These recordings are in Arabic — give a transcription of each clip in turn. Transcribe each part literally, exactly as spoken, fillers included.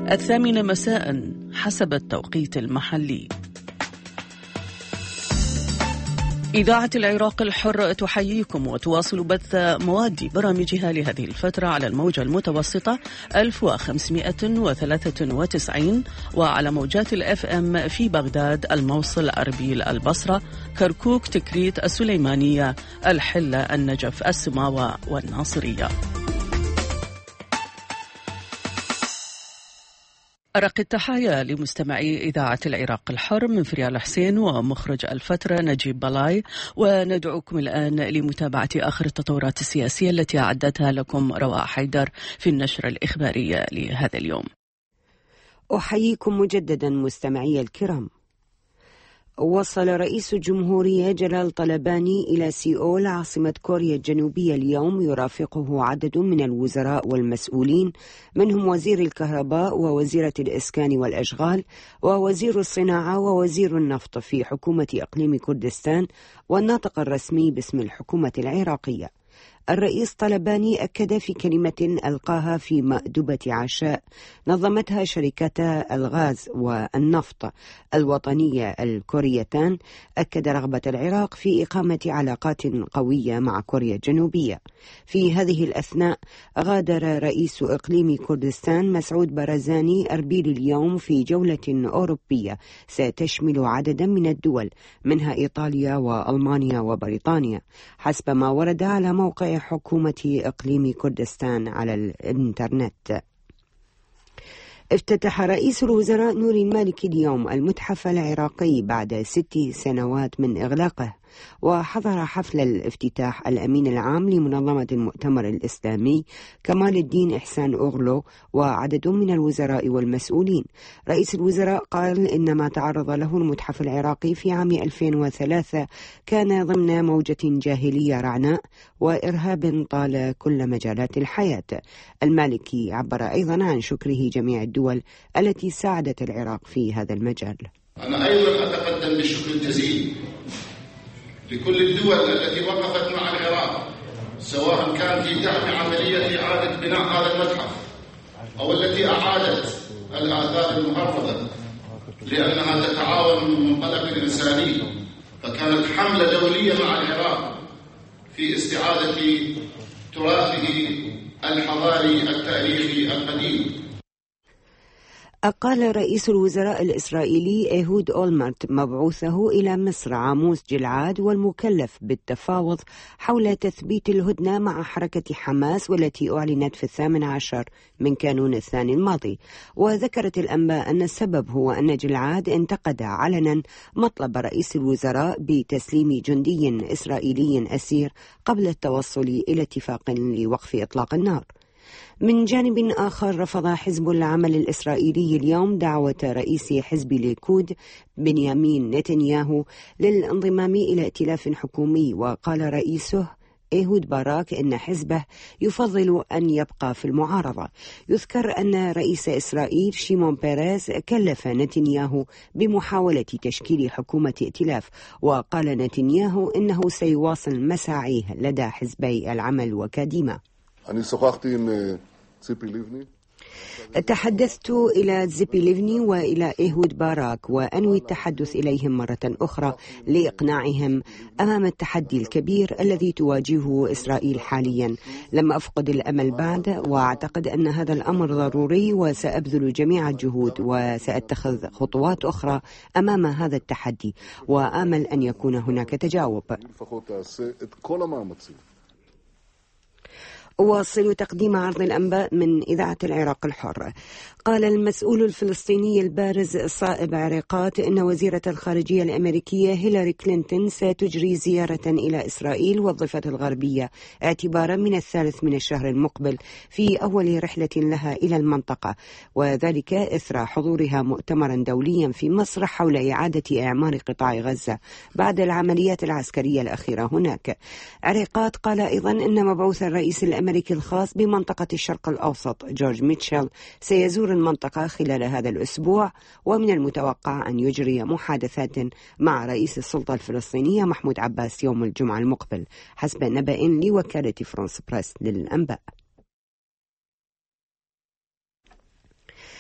الثامنة مساء حسب التوقيت المحلي. إذاعة العراق الحر تحييكم وتواصل بث مواد برامجها لهذه الفترة على الموجة المتوسطة ألف وخمسمائة وثلاثة وتسعين وعلى موجات الأف أم في بغداد، الموصل، أربيل، البصرة، كركوك، تكريت، السليمانية، الحلة، النجف، السماوة والناصرية. أرق التحايا لمستمعي إذاعة العراق الحر من فريال حسين ومخرج الفترة نجيب بلاي، وندعوكم الآن لمتابعة آخر التطورات السياسية التي أعدتها لكم رواء حيدر في النشرة الإخبارية لهذا اليوم. أحييكم مجددا مستمعي الكرام. وصل رئيس الجمهورية جلال طلباني إلى سيول عاصمة كوريا الجنوبية اليوم، يرافقه عدد من الوزراء والمسؤولين، منهم وزير الكهرباء ووزيرة الإسكان والأشغال ووزير الصناعة ووزير النفط في حكومة إقليم كردستان، والناطق الرسمي باسم الحكومة العراقية. الرئيس طلباني أكد في كلمة ألقاها في مأدبة عشاء نظمتها شركتا الغاز والنفط الوطنية الكوريتان، أكد رغبة العراق في إقامة علاقات قوية مع كوريا الجنوبية. في هذه الأثناء غادر رئيس إقليم كردستان مسعود بارزاني أربيل اليوم في جولة أوروبية ستشمل عددا من الدول، منها إيطاليا وألمانيا وبريطانيا، حسب ما ورد على موقع حكومة إقليم كردستان على الإنترنت. افتتح رئيس الوزراء نوري المالكي اليوم المتحف العراقي بعد ست سنوات من إغلاقه، وحضر حفل الافتتاح الأمين العام لمنظمة المؤتمر الإسلامي كمال الدين إحسان أغلو وعدد من الوزراء والمسؤولين. رئيس الوزراء قال إن ما تعرض له المتحف العراقي في عام ألفين وثلاثة كان ضمن موجة جاهلية رعناء وإرهاب طال كل مجالات الحياة. المالكي عبر أيضا عن شكره جميع الدول التي ساعدت العراق في هذا المجال. أنا أيضا أتقدم بالشكر الجزيل لكل الدول التي وقفت مع العراق، سواء كان في دعم عملية إعادة بناء هذا المتحف أو التي أعادت الآثار المحرضة، لأنها تتعاون من منطلق الإنساني، فكانت حملة دولية مع العراق في استعادة تراثه الحضاري التاريخي القديم. أقال رئيس الوزراء الإسرائيلي إيهود أولمرت مبعوثه إلى مصر عاموس جلعاد والمكلف بالتفاوض حول تثبيت الهدنة مع حركة حماس والتي أعلنت في الثامن عشر من كانون الثاني الماضي. وذكرت الأنباء أن السبب هو أن جلعاد انتقد علنا مطلب رئيس الوزراء بتسليم جندي إسرائيلي أسير قبل التوصل إلى اتفاق لوقف إطلاق النار. من جانب آخر، رفض حزب العمل الإسرائيلي اليوم دعوة رئيس حزب ليكود بنيامين نتنياهو للانضمام إلى ائتلاف حكومي، وقال رئيسه إيهود باراك إن حزبه يفضل أن يبقى في المعارضة. يذكر أن رئيس إسرائيل شيمون بيريز كلف نتنياهو بمحاولة تشكيل حكومة ائتلاف، وقال نتنياهو إنه سيواصل مساعيه لدى حزبي العمل وكاديما. אני שוחחתי עם ציפי לבני. تحدثت إلى زيبي ليفني وإلى إيهود باراك، وأنوي التحدث إليهم مرة أخرى لإقناعهم أمام التحدي الكبير الذي تواجهه إسرائيل حاليا. لم أفقد الأمل بعد، وأعتقد أن هذا الأمر ضروري، وسأبذل جميع الجهود وسأتخذ خطوات أخرى أمام هذا التحدي، وآمل أن يكون هناك تجاوب. أواصل تقديم عرض الأنباء من إذاعة العراق الحر. قال المسؤول الفلسطيني البارز صائب عريقات إن وزيرة الخارجية الأمريكية هيلاري كلينتون ستجري زيارة إلى إسرائيل والضفة الغربية اعتبارا من الثالث من الشهر المقبل في أول رحلة لها إلى المنطقة، وذلك إثر حضورها مؤتمرا دوليا في مصر حول إعادة إعمار قطاع غزة بعد العمليات العسكرية الأخيرة هناك. عريقات قال أيضا إن مبعوث الرئيس الأمريكي الخاص بمنطقة الشرق الأوسط جورج ميتشل سيزور المنطقة خلال هذا الأسبوع، ومن المتوقع أن يجري محادثات مع رئيس السلطة الفلسطينية محمود عباس يوم الجمعة المقبل، حسب نبأ لوكالة فرانس بريس للأنباء.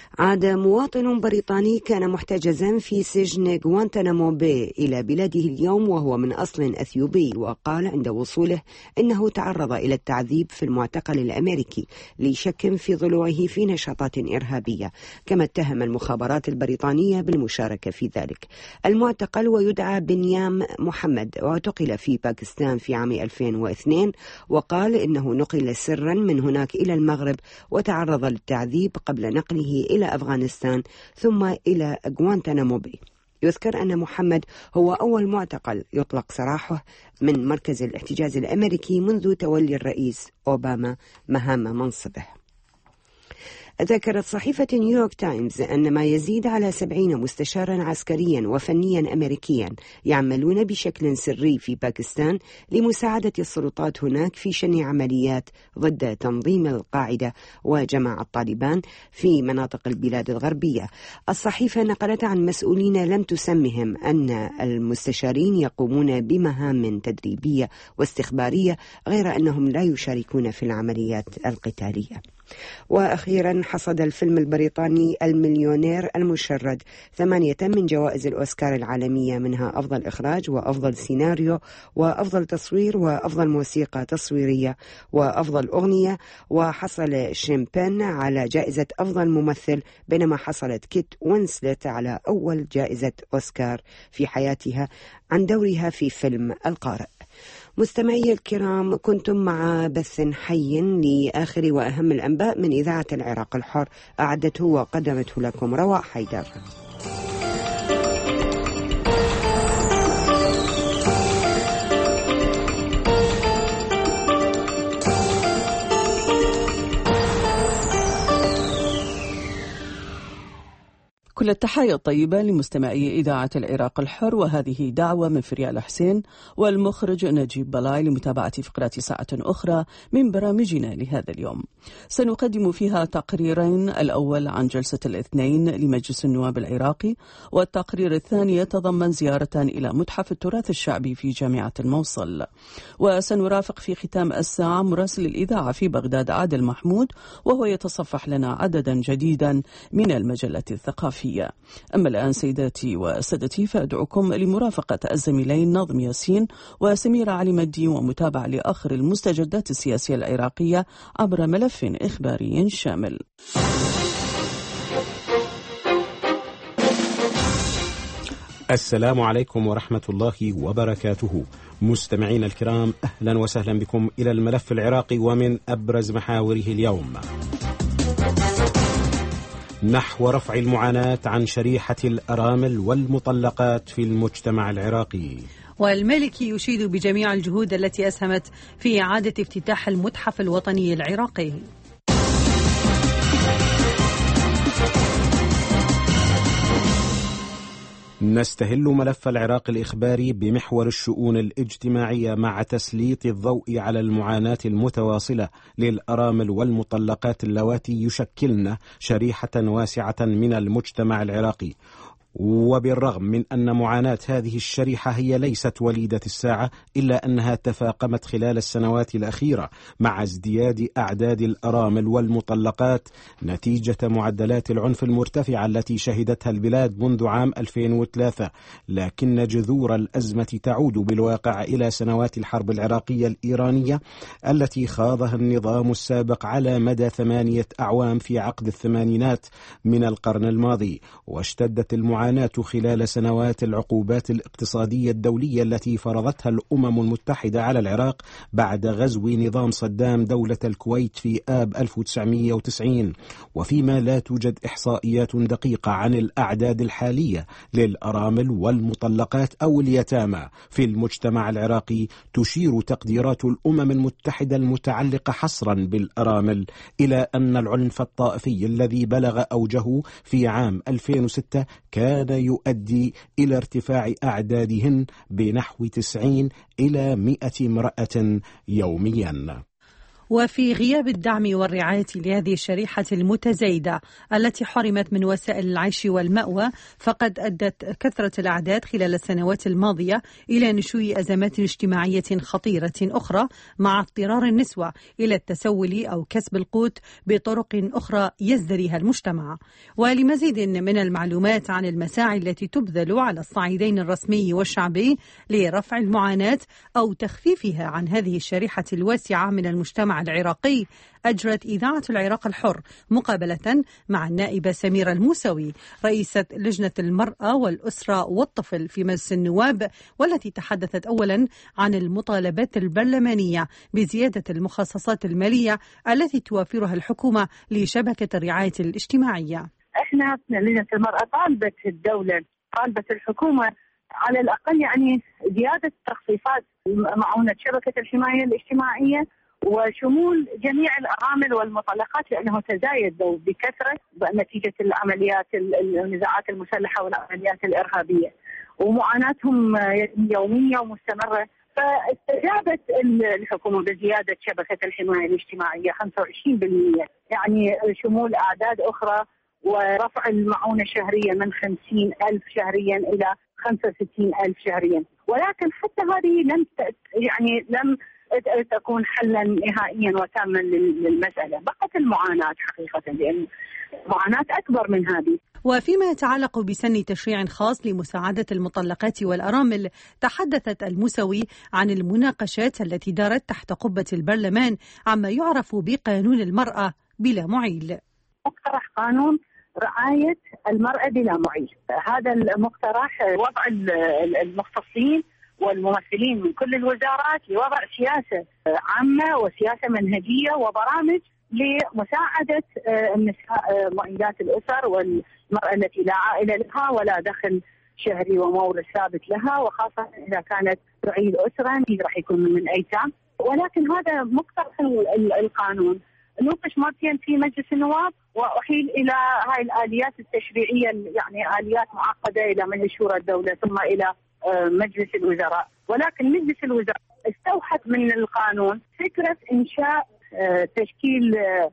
عاد مواطن بريطاني كان محتجزا في سجن غوانتنامو باي إلى بلاده اليوم وهو من أصل أثيوبي، وقال عند وصوله إنه تعرض إلى التعذيب في المعتقل الأمريكي لشك في ضلوعه في نشاطات إرهابية، كما اتهم المخابرات البريطانية بالمشاركة في ذلك. المعتقل ويدعى بنيام محمد، واعتقل في باكستان في عام ألفين واثنين، وقال إنه نقل سرا من هناك إلى المغرب وتعرض للتعذيب قبل نقله إلى أفغانستان ثم إلى غوانتنامو باي. يذكر أن محمد هو أول معتقل يطلق سراحه من مركز الاحتجاز الأمريكي منذ تولي الرئيس أوباما مهام منصبه. ذكرت صحيفة نيويورك تايمز أن ما يزيد على سبعين مستشارا عسكريا وفنيا أمريكيا يعملون بشكل سري في باكستان لمساعدة السلطات هناك في شن عمليات ضد تنظيم القاعدة وجماعة طالبان في مناطق البلاد الغربية. الصحيفة نقلت عن مسؤولين لم تسمهم أن المستشارين يقومون بمهام تدريبية واستخبارية، غير أنهم لا يشاركون في العمليات القتالية. وأخيرا حصد الفيلم البريطاني المليونير المشرد ثمانية من جوائز الأوسكار العالمية، منها أفضل إخراج وأفضل سيناريو وأفضل تصوير وأفضل موسيقى تصويرية وأفضل أغنية، وحصل شامبين على جائزة أفضل ممثل، بينما حصلت كيت وينسلت على أول جائزة أوسكار في حياتها عن دورها في فيلم القارئ. مستمعي الكرام، كنتم مع بث حي لآخر وأهم الأنباء من إذاعة العراق الحر، أعدته وقدمته لكم رواء حيدر. كل التحايا الطيبة لمستمعي إذاعة العراق الحر، وهذه دعوة من فريال حسين والمخرج نجيب بلاي لمتابعة فقرات ساعة أخرى من برامجنا لهذا اليوم. سنقدم فيها تقريرين، الأول عن جلسة الاثنين لمجلس النواب العراقي، والتقرير الثاني يتضمن زيارة إلى متحف التراث الشعبي في جامعة الموصل. وسنرافق في ختام الساعة مراسل الإذاعة في بغداد عادل محمود، وهو يتصفح لنا عددا جديدا من المجلة الثقافية. أما الآن سيداتي وسادتي، فأدعوكم لمرافقة الزميلين ناظم ياسين وسميرة علي مدي ومتابعة لآخر المستجدات السياسية العراقية عبر ملف إخباري شامل. السلام عليكم ورحمة الله وبركاته. مستمعين الكرام، أهلا وسهلا بكم إلى الملف العراقي ومن أبرز محاوره اليوم. نحو رفع المعاناة عن شريحة الأرامل والمطلقات في المجتمع العراقي. والمالكي يشيد بجميع الجهود التي أسهمت في إعادة افتتاح المتحف الوطني العراقي. نستهل ملف العراق الإخباري بمحور الشؤون الاجتماعية مع تسليط الضوء على المعاناة المتواصلة للأرامل والمطلقات اللواتي يشكلن شريحة واسعة من المجتمع العراقي. وبالرغم من أن معاناة هذه الشريحة هي ليست وليدة الساعة، إلا أنها تفاقمت خلال السنوات الأخيرة مع ازدياد أعداد الأرامل والمطلقات نتيجة معدلات العنف المرتفعة التي شهدتها البلاد منذ عام ألفين وثلاثة. لكن جذور الأزمة تعود بالواقع إلى سنوات الحرب العراقية الإيرانية التي خاضها النظام السابق على مدى ثمانية أعوام في عقد الثمانينات من القرن الماضي. واشتدت المعاناة خلال سنوات العقوبات الاقتصادية الدولية التي فرضتها الأمم المتحدة على العراق بعد غزو نظام صدام دولة الكويت في آب ألف وتسعمئة وتسعين. وفيما لا توجد إحصائيات دقيقة عن الأعداد الحالية للأرامل والمطلقات أو اليتامى في المجتمع العراقي، تشير تقديرات الأمم المتحدة المتعلقة حصرا بالأرامل إلى أن العنف الطائفي الذي بلغ أوجه في عام ألفين وستة كان يؤدي إلى ارتفاع أعدادهن بنحو تسعين إلى مئة امرأة يوميا. وفي غياب الدعم والرعاية لهذه الشريحة المتزايدة التي حرمت من وسائل العيش والمأوى، فقد أدت كثرة الأعداد خلال السنوات الماضية إلى نشوء أزمات اجتماعية خطيرة أخرى، مع اضطرار النسوة إلى التسول أو كسب القوت بطرق أخرى يزدريها المجتمع. ولمزيد من المعلومات عن المساعي التي تبذل على الصعيدين الرسمي والشعبي لرفع المعاناة أو تخفيفها عن هذه الشريحة الواسعة من المجتمع العراقي، أجرت إذاعة العراق الحر مقابلة مع النائبة سميرة الموسوي رئيسة لجنة المرأة والأسرة والطفل في مجلس النواب، والتي تحدثت أولا عن المطالبات البرلمانية بزيادة المخصصات المالية التي توفرها الحكومة لشبكة الرعاية الاجتماعية. احنا لجنة المرأة طالبت الدولة طالبت الحكومة على الأقل يعني زيادة تخفيضات معونة شبكة الحماية الاجتماعية وشمول جميع الأرامل والمطلقات، لأنه تزايد بكثرة نتيجة العمليات النزاعات المسلحة والعمليات الإرهابية، ومعاناتهم يومية ومستمرة. فاستجابت الحكومة بزيادة شبكة الحماية الاجتماعية خمسة وعشرين بالمئة، يعني شمول أعداد أخرى، ورفع المعونة شهريا من خمسين ألف شهريا إلى خمسة وستين ألف شهريا. ولكن حتى هذه لم يعني لم تكون حلا نهائيا وتاما للمسألة، بقت المعاناة حقيقة، لأن المعاناة أكبر من هذه. وفيما يتعلق بسن تشريع خاص لمساعدة المطلقات والأرامل، تحدثت الموسوي عن المناقشات التي دارت تحت قبة البرلمان عما يعرف بقانون المرأة بلا معيل. مقترح قانون رعاية المرأة بلا معيل، هذا المقترح وضع المختصين والممثلين من كل الوزارات لوضع سياسة عامة وسياسة منهجية وبرامج لمساعدة النساء معيلات الأسر والمرأة التي لا عائلة لها ولا دخل شهري ومورد ثابت لها، وخاصة إذا كانت تعيل أسرة راح يكون من أيتام. ولكن هذا مقترح القانون نوقش مرتين في مجلس النواب وأحيل إلى هاي الآليات التشريعية، يعني آليات معقدة، إلى مجلس شورى الدولة ثم إلى مجلس الوزراء. ولكن مجلس الوزراء استوحت من القانون فكرة إنشاء تشكيل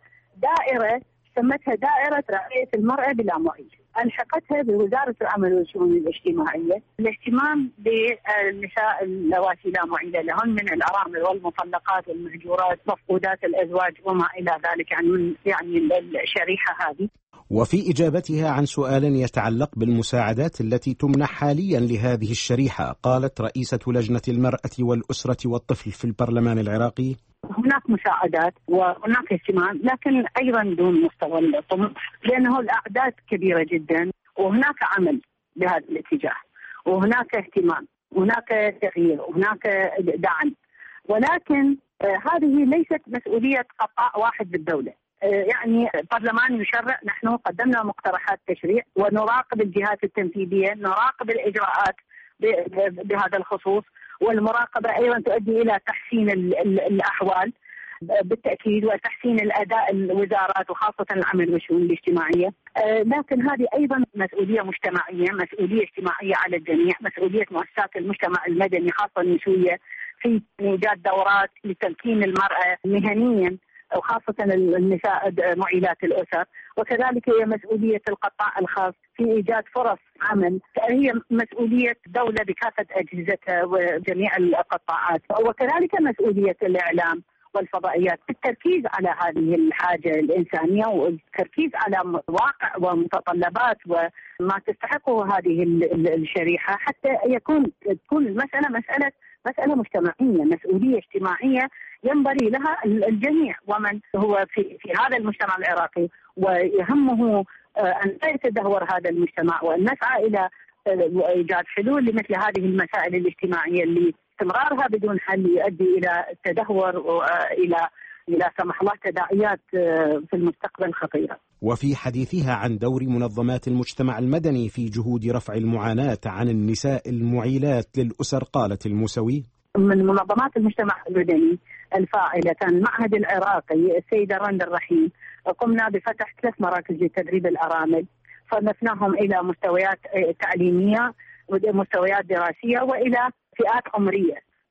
دائرة سمتها دائرة رعاية المرأة بلا معيل، ألحقتها بوزارة العمل والشؤون الاجتماعية، الاهتمام بالنساء اللواتي لا معيل لهن من الأرامل والمطلقات والمهجورات مفقودات الأزواج وما إلى ذلك، يعني من يعني الشريحة هذه. وفي إجابتها عن سؤال يتعلق بالمساعدات التي تمنح حاليا لهذه الشريحة، قالت رئيسة لجنة المرأة والأسرة والطفل في البرلمان العراقي: هناك مساعدات وهناك اهتمام، لكن أيضا دون مستوى الطموح، لأنه الأعداد كبيرة جدا، وهناك عمل بهذا الاتجاه، وهناك اهتمام، وهناك تغيير، وهناك دعم. ولكن آه هذه ليست مسؤولية قطاع واحد بالدولة. يعني برلمان يشرع، نحن قدمنا مقترحات تشريع ونراقب الجهات التنفيذية، نراقب الإجراءات بهذا الخصوص، والمراقبة أيضا تؤدي إلى تحسين الأحوال بالتأكيد وتحسين الأداء الوزارات وخاصة العمل والشؤون الاجتماعية. لكن هذه أيضا مسؤولية مجتمعية، مسؤولية اجتماعية على الجميع، مسؤولية مؤسسات المجتمع المدني خاصة النسوية في إيجاد دورات لتمكين المرأة مهنيا وخاصة النساء معيلات الأسر، وكذلك هي مسؤولية القطاع الخاص في إيجاد فرص عمل، هي مسؤولية الدولة بكافة أجهزتها وجميع القطاعات، وكذلك مسؤولية الإعلام والفضائيات بالتركيز على هذه الحاجة الإنسانية والتركيز على واقع ومتطلبات وما تستحقه هذه الشريحة، حتى يكون تكون المسألة مسألة مسألة مجتمعية، مسؤولية اجتماعية ينبغي لها الجميع، ومن هو في في هذا المجتمع العراقي ويهمه أن لا يتدهور هذا المجتمع، وأن نسعى إلى إيجاد حلول لمثل هذه المسائل الاجتماعية اللي استمرارها بدون حل يؤدي إلى التدهور وإلى إلى سمح الله تداعيات في المستقبل خطيرة. وفي حديثها عن دور منظمات المجتمع المدني في جهود رفع المعاناة عن النساء المعيلات للأسر، قالت الموسوي: من منظمات المجتمع المدني الفاعلة كان المعهد العراقي السيدة رند الرحيم، قمنا بفتح ثلاث مراكز لتدريب الأرامل، صنفناهم إلى مستويات تعليمية ومستويات دراسية وإلى فئات عمرية.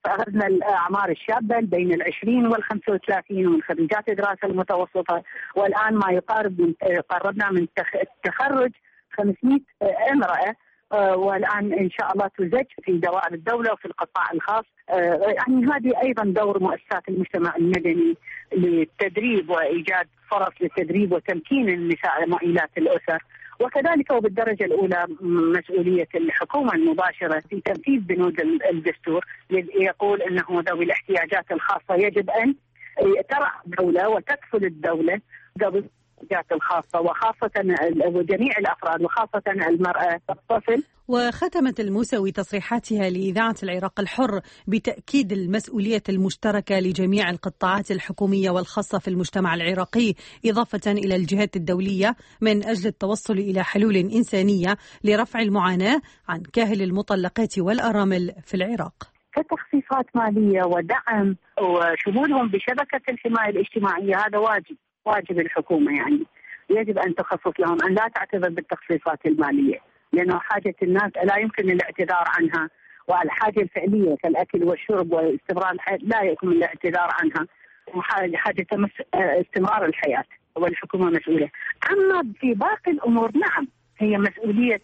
فأخذنا الأعمار الشابة بين العشرين والخمسة وثلاثين ومن خريجات الدراسة المتوسطة، والآن ما يقارب قربنا من التخرج خمسمائة امرأة، والآن إن شاء الله تزج في دوائر الدولة وفي القطاع الخاص. يعني هذه أيضا دور مؤسسات المجتمع المدني للتدريب وإيجاد فرص للتدريب وتمكين النساء معيلات الأسر، وكذلك وبالدرجة الأولى مسؤولية الحكومة المباشرة في تنفيذ بنود الدستور يقول أنه ذوي الاحتياجات الخاصة يجب أن ترعى الدولة وتكفل الدولة ذوي الاحتياجات الخاصة، وخاصة وجميع الأفراد وخاصة المرأة الطفل. وختمت الموسوي تصريحاتها لإذاعة العراق الحر بتأكيد المسؤولية المشتركة لجميع القطاعات الحكومية والخاصة في المجتمع العراقي، إضافة إلى الجهات الدولية من أجل التوصل إلى حلول إنسانية لرفع المعاناة عن كاهل المطلقات والأرامل في العراق. كتخفيفات مالية ودعم وشمولهم بشبكة الحماية الاجتماعية، هذا واجب واجب الحكومة، يعني يجب أن تخصص لهم، أن لا تعتذر بالتخفيفات المالية، لأنه حاجة الناس لا يمكن الاعتذار عنها، والحاجة الفعلية كالأكل والشرب واستمرار الحياة لا يمكن الاعتذار عنها، وحاجة تمس استمرار الحياة، والحكومة مسؤولة. أما في باقي الأمور نعم هي مسؤولية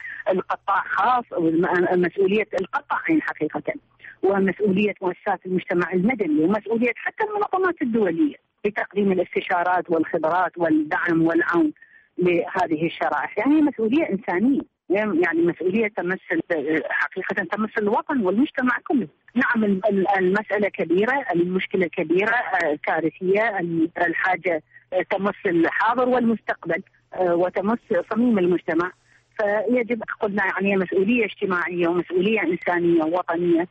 القطاع خاص أو مسؤولية القطاعين حقيقة، ومسؤولية مؤسسات المجتمع المدني، ومسؤولية حتى المنظمات الدولية بتقديم الاستشارات والخبرات والدعم والعون لهذه الشرائح. يعني مسؤولية إنسانية، يعني مسؤولية تمثل حقيقة تمثل الوطن والمجتمع كله. نعم المسألة كبيرة، المشكلة كبيرة كارثية، الحاجة تمس الحاضر والمستقبل وتمس صميم المجتمع، فيجب قلنا يعني مسؤولية اجتماعية ومسؤولية إنسانية ووطنية،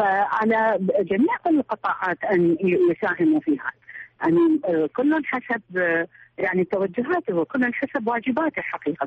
فعلى جميع القطاعات أن يساهموا فيها، يعني كل حسب يعني توجهاته وكل حسب واجباته حقيقة.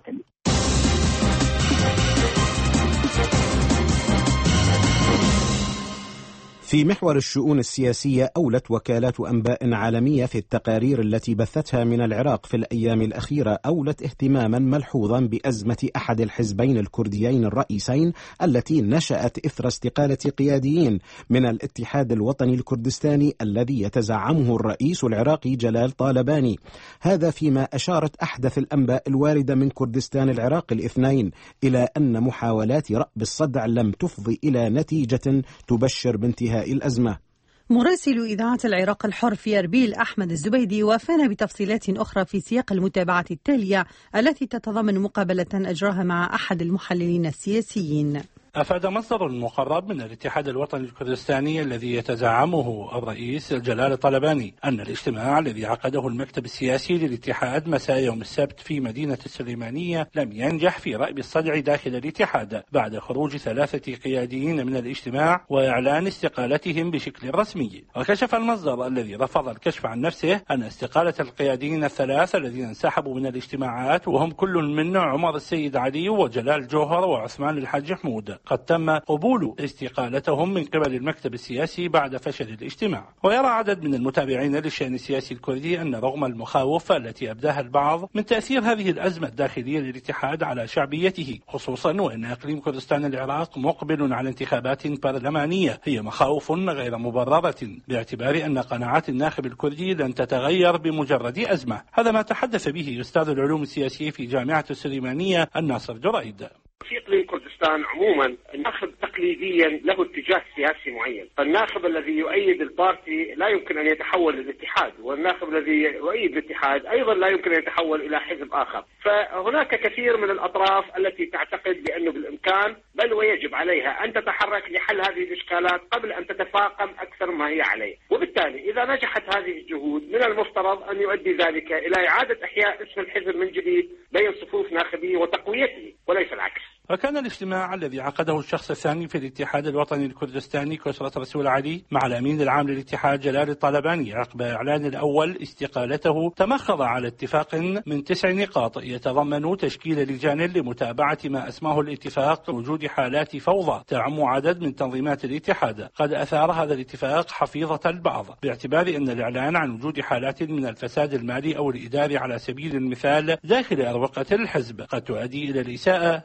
في محور الشؤون السياسية، أولت وكالات أنباء عالمية في التقارير التي بثتها من العراق في الأيام الأخيرة أولت اهتماما ملحوظا بأزمة أحد الحزبين الكرديين الرئيسين التي نشأت إثر استقالة قياديين من الاتحاد الوطني الكردستاني الذي يتزعمه الرئيس العراقي جلال طالباني. هذا فيما أشارت أحدث الأنباء الواردة من كردستان العراق الاثنين إلى أن محاولات رأب الصدع لم تفضي إلى نتيجة تبشر بانتهاء الأزمة. مراسل إذاعة العراق الحر في أربيل أحمد الزبيدي وافانا بتفصيلات أخرى في سياق المتابعة التالية التي تتضمن مقابلة أجراها مع أحد المحللين السياسيين. أفاد مصدر مقرب من الاتحاد الوطني الكردستاني الذي يتزعمه الرئيس جلال طلباني أن الاجتماع الذي عقده المكتب السياسي للاتحاد مساء يوم السبت في مدينة السليمانية لم ينجح في رأب الصدع داخل الاتحاد بعد خروج ثلاثة قياديين من الاجتماع وإعلان استقالتهم بشكل رسمي. وكشف المصدر الذي رفض الكشف عن نفسه أن استقالة القياديين الثلاث الذين انسحبوا من الاجتماعات وهم كل من عمر السيد علي وجلال جوهر وعثمان الحاج حمود قد تم قبول استقالتهم من قبل المكتب السياسي بعد فشل الاجتماع. ويرى عدد من المتابعين للشأن السياسي الكردي أن رغم المخاوف التي أبداها البعض من تأثير هذه الأزمة الداخلية للاتحاد على شعبيته، خصوصا وأن إقليم كردستان العراق مقبل على انتخابات برلمانية، هي مخاوف غير مبررة باعتبار أن قناعات الناخب الكردي لن تتغير بمجرد أزمة. هذا ما تحدث به أستاذ العلوم السياسية في جامعة السليمانية الناصر جريد. في إقليم كردستان عموما الناخب تقليديا له اتجاه سياسي معين، فالناخب الذي يؤيد البارتي لا يمكن أن يتحول للاتحاد، والناخب الذي يؤيد الاتحاد أيضا لا يمكن أن يتحول إلى حزب آخر. فهناك كثير من الأطراف التي تعتقد بأنه بالإمكان بل ويجب عليها أن تتحرك لحل هذه الإشكالات قبل أن تتفاقم أكثر ما هي عليه، وبالتالي إذا نجحت هذه الجهود من المفترض أن يؤدي ذلك إلى إعادة إحياء اسم الحزب من جديد بين صفوف ناخبيه وتقويته وليس العكس. وكان الاجتماع الذي عقده الشخص الثاني في الاتحاد الوطني الكردستاني كسرة رسول علي مع الأمين العام للاتحاد جلال الطلباني عقب إعلان الأول استقالته تمخض على اتفاق من تسع نقاط يتضمن تشكيل لجان لمتابعة ما أسماه الاتفاق وجود حالات فوضى تعم عدد من تنظيمات الاتحاد. قد أثار هذا الاتفاق حفيظة البعض باعتبار أن الإعلان عن وجود حالات من الفساد المالي أو الإداري على سبيل المثال داخل أروقة الحزب قد تؤدي إلى الإساءة لشخوص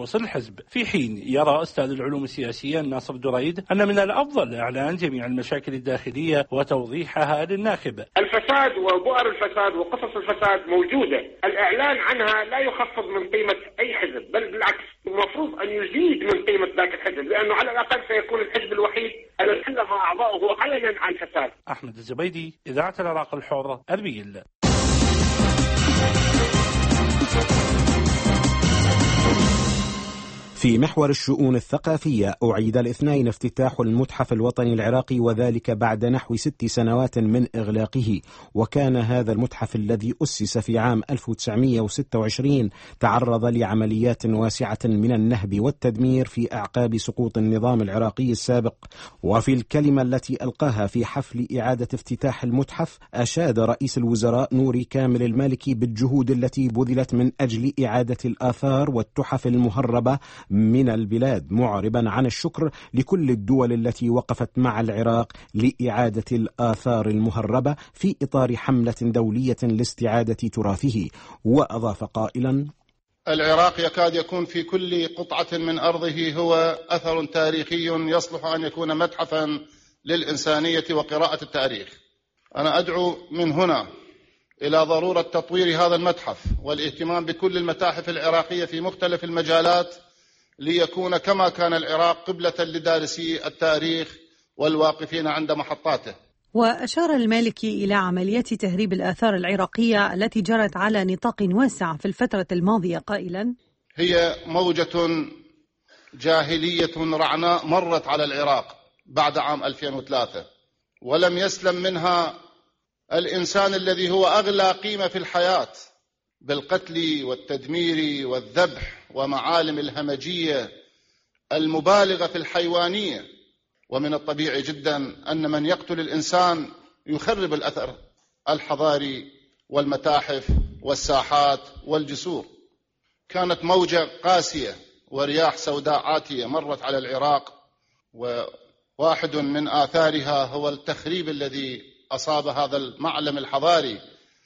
رؤوس الحزب، في حين يرى أستاذ العلوم السياسية ناصر دريد أن من الأفضل إعلان جميع المشاكل الداخلية وتوضيحها للناخب. الفساد وبؤر الفساد وقصص الفساد موجودة، الإعلان عنها لا يخفض من قيمة أي حزب، بل بالعكس المفروض أن يزيد من قيمة ذاك الحزب، لأنه على الأقل سيكون الحزب الوحيد الذي كلف أعضاءه علنا عن فساد. أحمد الزبيدي، إذاعة العراق الحر، أربيل. في محور الشؤون الثقافية أعيد الاثنين افتتاح المتحف الوطني العراقي، وذلك بعد نحو ست سنوات من إغلاقه. وكان هذا المتحف الذي أسس في عام ألف وتسعمئة وستة وعشرين تعرض لعمليات واسعة من النهب والتدمير في أعقاب سقوط النظام العراقي السابق. وفي الكلمة التي ألقاها في حفل إعادة افتتاح المتحف أشاد رئيس الوزراء نوري كامل المالكي بالجهود التي بذلت من أجل إعادة الآثار والتحف المهربة من البلاد، معربا عن الشكر لكل الدول التي وقفت مع العراق لإعادة الآثار المهربة في إطار حملة دولية لاستعادة تراثه. وأضاف قائلا: العراق يكاد يكون في كل قطعة من أرضه هو أثر تاريخي يصلح أن يكون متحفا للإنسانية وقراءة التاريخ. أنا أدعو من هنا إلى ضرورة تطوير هذا المتحف والاهتمام بكل المتاحف العراقية في مختلف المجالات ليكون كما كان العراق قبلة لدارسي التاريخ والواقفين عند محطاته. وأشار المالكي إلى عملية تهريب الآثار العراقية التي جرت على نطاق واسع في الفترة الماضية قائلا: هي موجة جاهلية رعناء مرت على العراق بعد عام ألفين وثلاثة، ولم يسلم منها الإنسان الذي هو أغلى قيمة في الحياة، بالقتل والتدمير والذبح ومعالم الهمجية المبالغة في الحيوانية. ومن الطبيعي جدا أن من يقتل الإنسان يخرب الأثر الحضاري والمتاحف والساحات والجسور. كانت موجة قاسية ورياح سوداء عاتية مرت على العراق، وواحد من آثارها هو التخريب الذي أصاب هذا المعلم الحضاري،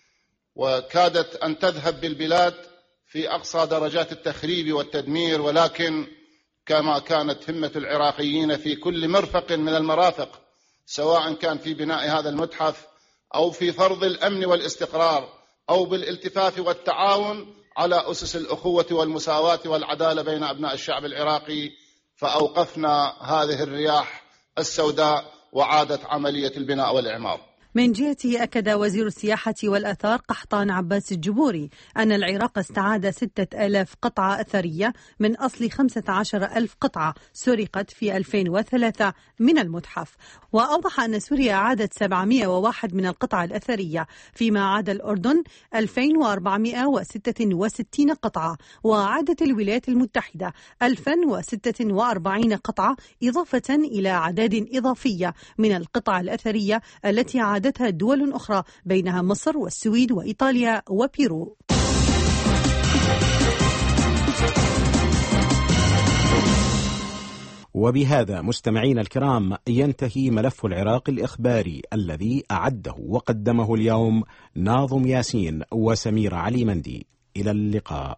وكادت أن تذهب بالبلاد في أقصى درجات التخريب والتدمير. ولكن كما كانت همة العراقيين في كل مرفق من المرافق، سواء كان في بناء هذا المتحف أو في فرض الأمن والاستقرار أو بالالتفاف والتعاون على أسس الأخوة والمساواة والعدالة بين أبناء الشعب العراقي، فأوقفنا هذه الرياح السوداء وعادت عملية البناء والإعمار. من جهته أكد وزير السياحة والآثار قحطان عباس الجبوري أن العراق استعاد ستة آلاف قطعة أثرية من أصل خمسة عشر ألف قطعة سرقت في ألفين وثلاثة من المتحف. وأوضح أن سوريا أعادت سبعمئة وواحد من القطع الأثرية، فيما عاد الأردن ألفين وأربعمئة وستة وستين قطعة، وعادت الولايات المتحدة ألفا وستة وأربعين قطعة، إضافة إلى أعداد إضافية من القطع الأثرية التي عادتها دول أخرى بينها مصر والسويد وإيطاليا وبيرو. وبهذا مستمعينا الكرام ينتهي ملف العراق الإخباري الذي أعده وقدمه اليوم ناظم ياسين وسمير علي مندي. إلى اللقاء.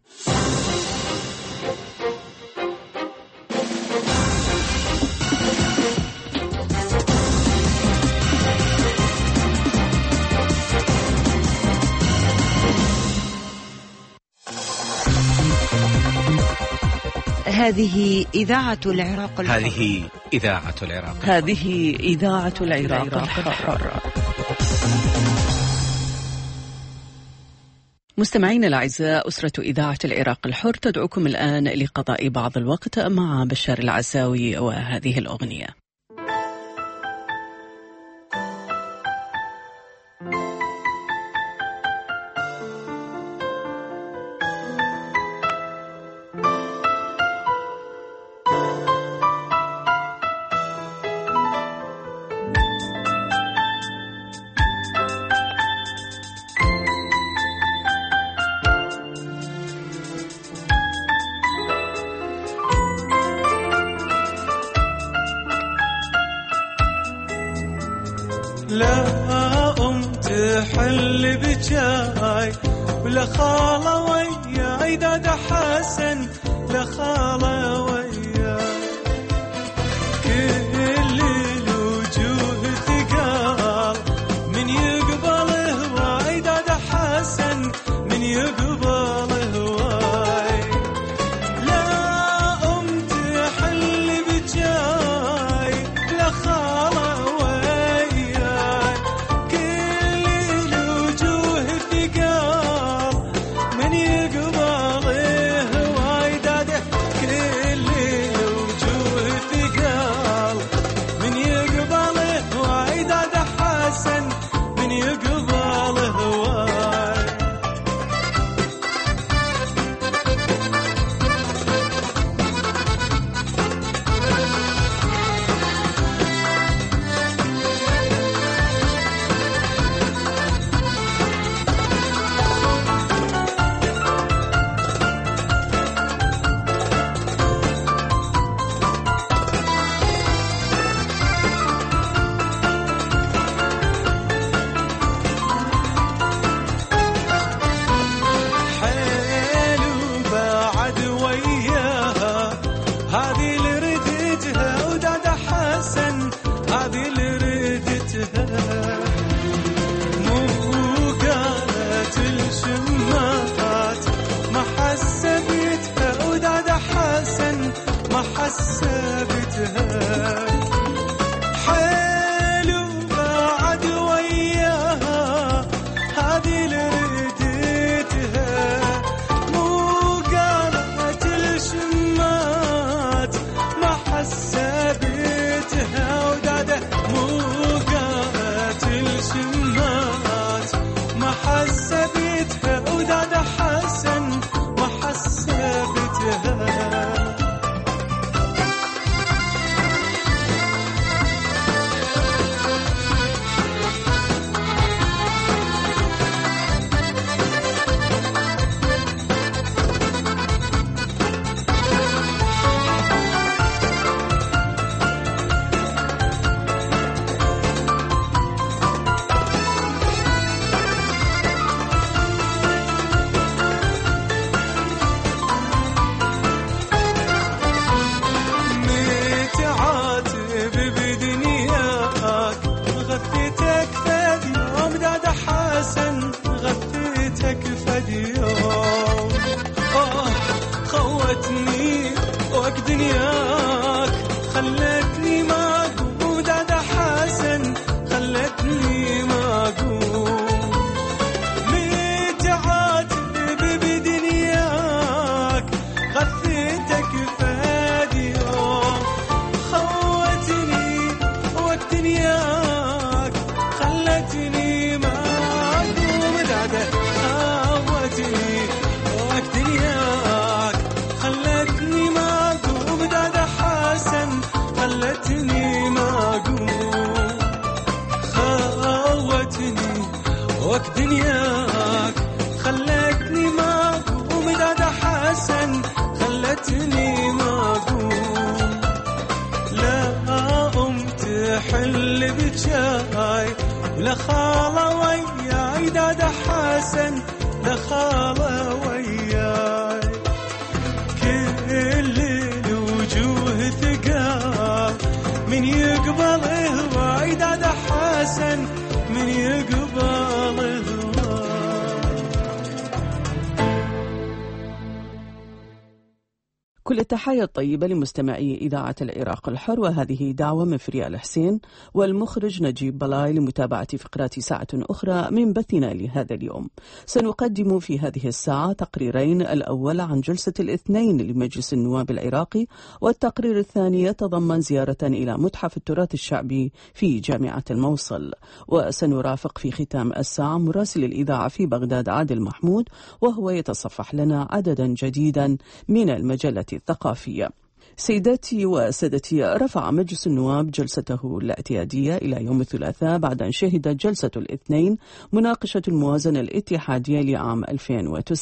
هذه إذاعة العراق الحر. هذه إذاعة العراق هذه إذاعة العراق الحر. مستمعين الأعزاء، أسرة إذاعة العراق الحر تدعوكم الآن لقضاء بعض الوقت مع بشار العساوي وهذه الأغنية. لا أم تحل بجاي ولا خالة وياي داد حسن لا خالة وياي كل الوجوه ثقال من يقبل هواي داد حسن من يقبل هواي لا أم تحل بجاي لا خالة وياي كل الوجوه ثقال من يقبل هواي داده كل الوجوه ثقال من يقبل هواي داده حسن من يقبل هواي حلو بعد وياها هذه اللي ردتها وداد حسن هذه اللي ردتها مو قالت الشمات ما حسبتها وداد حسن ما حسبتها حلو بعد وياها هذه اللي ردتها مو قالت الشمات ما حسبتها وداده مو قالت الشمات ما حسبتها وداده حسن ما حسبتها متعاتب بدنياك غثيتك فد يوم داد حسن غثيتك فد يوم آه خوتني وقت دنياك خلتني ما أقوم داد حسن خلتني ما أقوم متعاتب بدنياك غثيتك فد يوم خوتني وقت دنياك خلتني ما أقوم داده خوتني وقت دنياك خلتني ما أقوم داده حسن خلتني ما أقوم خوتني وقت دنياك خلتني ما أقوم داده حسن خلتني ما أقوم لا أم تحل بجاي ولا خالة وياي داد حسن لا خالة وياي كل الوجوه ثقال من يقبل هواي داد حسن من يقبل هواي كل التحايا الطيبة لمستمعي إذاعة العراق الحر، وهذه دعوة من فريال حسين والمخرج نجيب بلاي لمتابعة فقرات ساعة أخرى من بثنا لهذا اليوم. سنقدم في هذه الساعة تقريرين، الأول عن جلسة الاثنين لمجلس النواب العراقي، والتقرير الثاني يتضمن زيارة إلى متحف التراث الشعبي في جامعة الموصل. وسنرافق في ختام الساعة مراسل الإذاعة في بغداد عادل محمود، وهو يتصفح لنا عددا جديدا من المجلة الثقافية. سيداتي وسادتي، رفع مجلس النواب جلسته الاعتيادية إلى يوم الثلاثاء بعد أن شهدت جلسة الاثنين مناقشة الموازنة الاتحادية لعام ألفين وتسعة.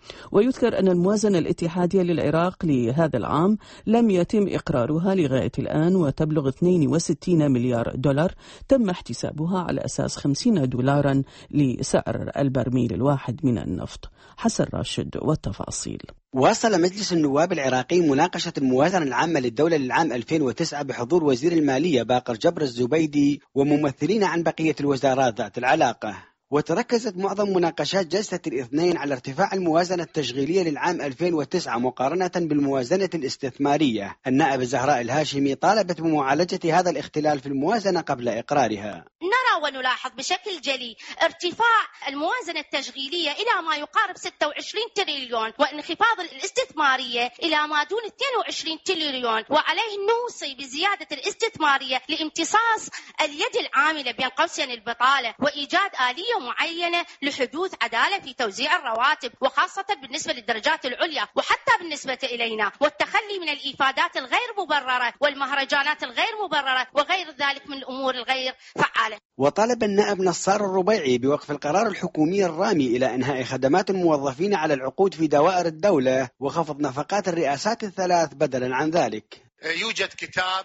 ويذكر أن الموازنة الاتحادية للعراق لهذا العام لم يتم إقرارها لغاية الآن وتبلغ اثنين وستين مليار دولار تم احتسابها على أساس خمسين دولارا لسعر البرميل الواحد من النفط. حسن راشد والتفاصيل. واصل مجلس النواب العراقي مناقشة الموازنة العامة للدولة للعام ألفين وتسعة بحضور وزير المالية باقر جبر الزبيدي وممثلين عن بقية الوزارات ذات العلاقة. وتركزت معظم مناقشات جلسة الاثنين على ارتفاع الموازنة التشغيلية للعام ألفين وتسعة مقارنة بالموازنة الاستثمارية. النائب زهراء الهاشمي طالبت بمعالجة هذا الاختلال في الموازنة قبل إقرارها. نرى ونلاحظ بشكل جلي ارتفاع الموازنة التشغيلية إلى ما يقارب ستة وعشرين تريليون وانخفاض الاستثمارية إلى ما دون اثنين وعشرين تريليون، وعليه نوصي بزيادة الاستثمارية لامتصاص اليد العاملة بين قوسين البطالة وإيجاد آلية معينة لحدوث عدالة في توزيع الرواتب، وخاصة بالنسبة للدرجات العليا وحتى بالنسبة إلينا، والتخلي من الإيفادات الغير مبررة والمهرجانات الغير مبررة وغير ذلك من الأمور الغير فعالة. وطالب النائب نصار الربيعي بوقف القرار الحكومي الرامي إلى إنهاء خدمات الموظفين على العقود في دوائر الدولة وخفض نفقات الرئاسات الثلاث بدلا عن ذلك. يوجد كتاب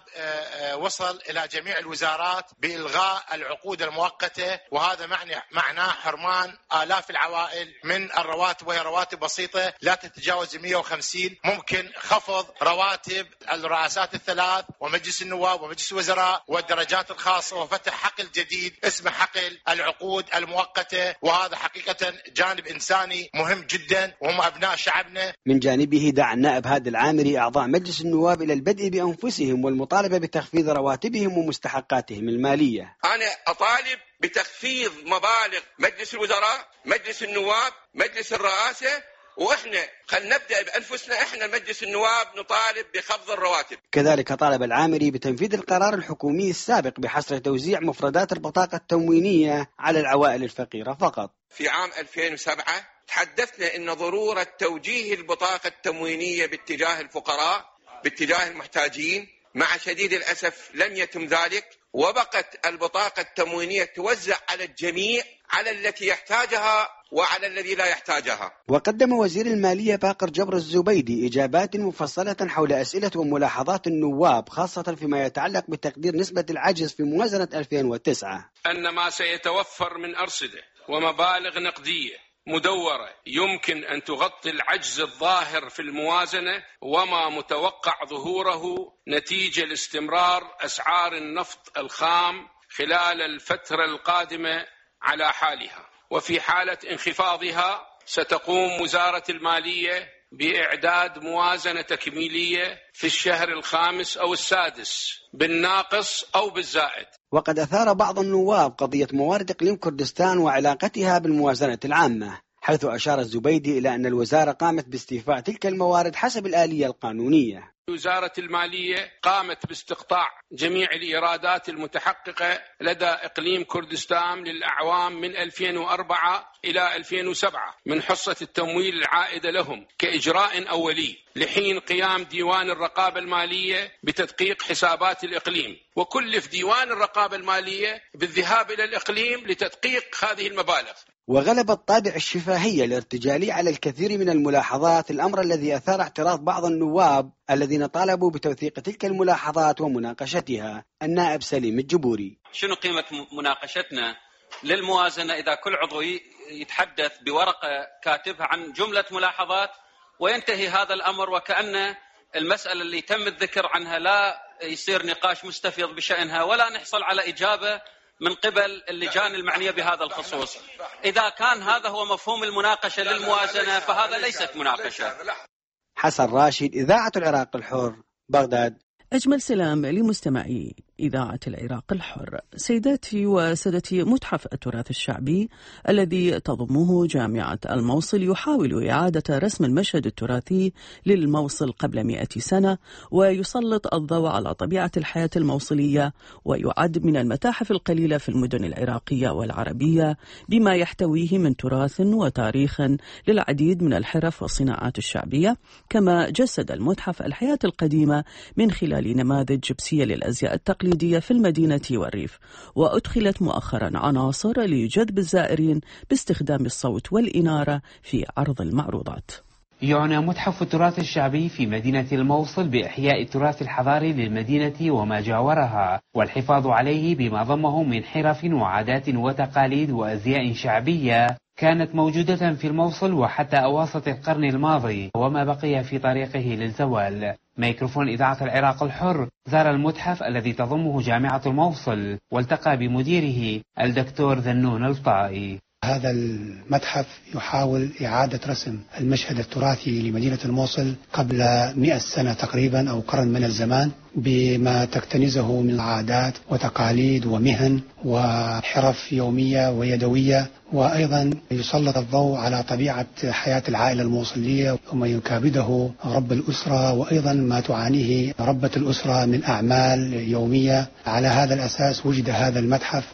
وصل إلى جميع الوزارات بإلغاء العقود المؤقتة، وهذا معني معناه حرمان آلاف العوائل من الرواتب، وهي رواتب بسيطة لا تتجاوز مئة وخمسين. ممكن خفض رواتب الرئاسات الثلاث ومجلس النواب ومجلس الوزراء والدرجات الخاصة وفتح حقل جديد اسمه حقل العقود المؤقتة، وهذا حقيقة جانب إنساني مهم جدا وهم أبناء شعبنا. من جانبه دعا النائب هادي العامري أعضاء مجلس النواب إلى البدء بأنفسهم والمطالبة بتخفيض رواتبهم ومستحقاتهم المالية. أنا أطالب بتخفيض مبالغ مجلس الوزراء، مجلس النواب، مجلس الرئاسة، وإحنا خلينا نبدأ بأنفسنا. إحنا مجلس النواب نطالب بخفض الرواتب. كذلك طالب العامري بتنفيذ القرار الحكومي السابق بحصر توزيع مفردات البطاقة التموينية على العوائل الفقيرة فقط. في عام ألفين وسبعة تحدثنا إن ضرورة توجيه البطاقة التموينية باتجاه الفقراء، باتجاه المحتاجين. مع شديد الأسف لم يتم ذلك، وبقت البطاقة التموينية توزع على الجميع، على التي يحتاجها وعلى الذي لا يحتاجها. وقدم وزير المالية باقر جبر الزبيدي إجابات مفصلة حول أسئلة وملاحظات النواب، خاصة فيما يتعلق بتقدير نسبة العجز في موازنة ألفين وتسعة. أن ما سيتوفر من أرصدة ومبالغ نقدية مدورة يمكن أن تغطي العجز الظاهر في الموازنة وما متوقع ظهوره نتيجة لاستمرار أسعار النفط الخام خلال الفترة القادمة على حالها. وفي حالة انخفاضها ستقوم وزارة المالية بإعداد موازنة تكميلية في الشهر الخامس أو السادس بالناقص أو بالزائد. وقد أثار بعض النواب قضية موارد إقليم كردستان وعلاقتها بالموازنة العامة، حيث أشار الزبيدي إلى أن الوزارة قامت باستيفاء تلك الموارد حسب الآلية القانونية. وزارة المالية قامت باستقطاع جميع الإيرادات المتحققة لدى إقليم كردستان للأعوام من ألفين وأربعة إلى ألفين وسبعة من حصة التمويل العائدة لهم كإجراء أولي، لحين قيام ديوان الرقابة المالية بتدقيق حسابات الإقليم، وكلف ديوان الرقابة المالية بالذهاب إلى الإقليم لتدقيق هذه المبالغ. وغلب الطابع الشفاهي الارتجالي على الكثير من الملاحظات، الأمر الذي أثار اعتراض بعض النواب الذين طالبوا بتوثيق تلك الملاحظات ومناقشتها. النائب سليم الجبوري: شنو قيمة مناقشتنا للموازنة إذا كل عضو يتحدث بورقة كاتبها عن جملة ملاحظات وينتهي هذا الأمر وكأن المسألة اللي تم الذكر عنها لا يصير نقاش مستفيض بشأنها ولا نحصل على إجابة من قبل اللجان المعنية بهذا الخصوص. إذا كان هذا هو مفهوم المناقشة للموازنة فهذا ليست مناقشة. حسن راشد، إذاعة العراق الحر، بغداد. أجمل سلام لمستمعي إذاعة العراق الحر. سيداتي وسادتي، متحف التراث الشعبي الذي تضمه جامعة الموصل يحاول إعادة رسم المشهد التراثي للموصل قبل مئة سنة، ويسلط الضوء على طبيعة الحياة الموصلية، ويعد من المتاحف القليلة في المدن العراقية والعربية بما يحتويه من تراث وتاريخ للعديد من الحرف والصناعات الشعبية. كما جسد المتحف الحياة القديمة من خلال نماذج جبسية للأزياء التقليدية التقليدية في المدينة والريف، وأدخلت مؤخرا عناصر لجذب الزائرين باستخدام الصوت والإنارة في عرض المعروضات. يعنى متحف التراث الشعبي في مدينة الموصل بإحياء التراث الحضاري للمدينة وما جاورها والحفاظ عليه بما ضمه من حرف وعادات وتقاليد وأزياء شعبية كانت موجودة في الموصل وحتى أواسط القرن الماضي وما بقي في طريقه للزوال. ميكروفون إذاعة العراق الحر زار المتحف الذي تضمه جامعة الموصل والتقى بمديره الدكتور ذنون الطائي. هذا المتحف يحاول إعادة رسم المشهد التراثي لمدينة الموصل قبل مئة سنة تقريبا أو قرن من الزمان بما تكتنزه من عادات وتقاليد ومهن وحرف يومية ويدوية، وأيضا يسلط الضوء على طبيعة حياة العائلة الموصلية وما يكابده رب الأسرة وأيضا ما تعانيه ربة الأسرة من أعمال يومية. على هذا الأساس وجد هذا المتحف،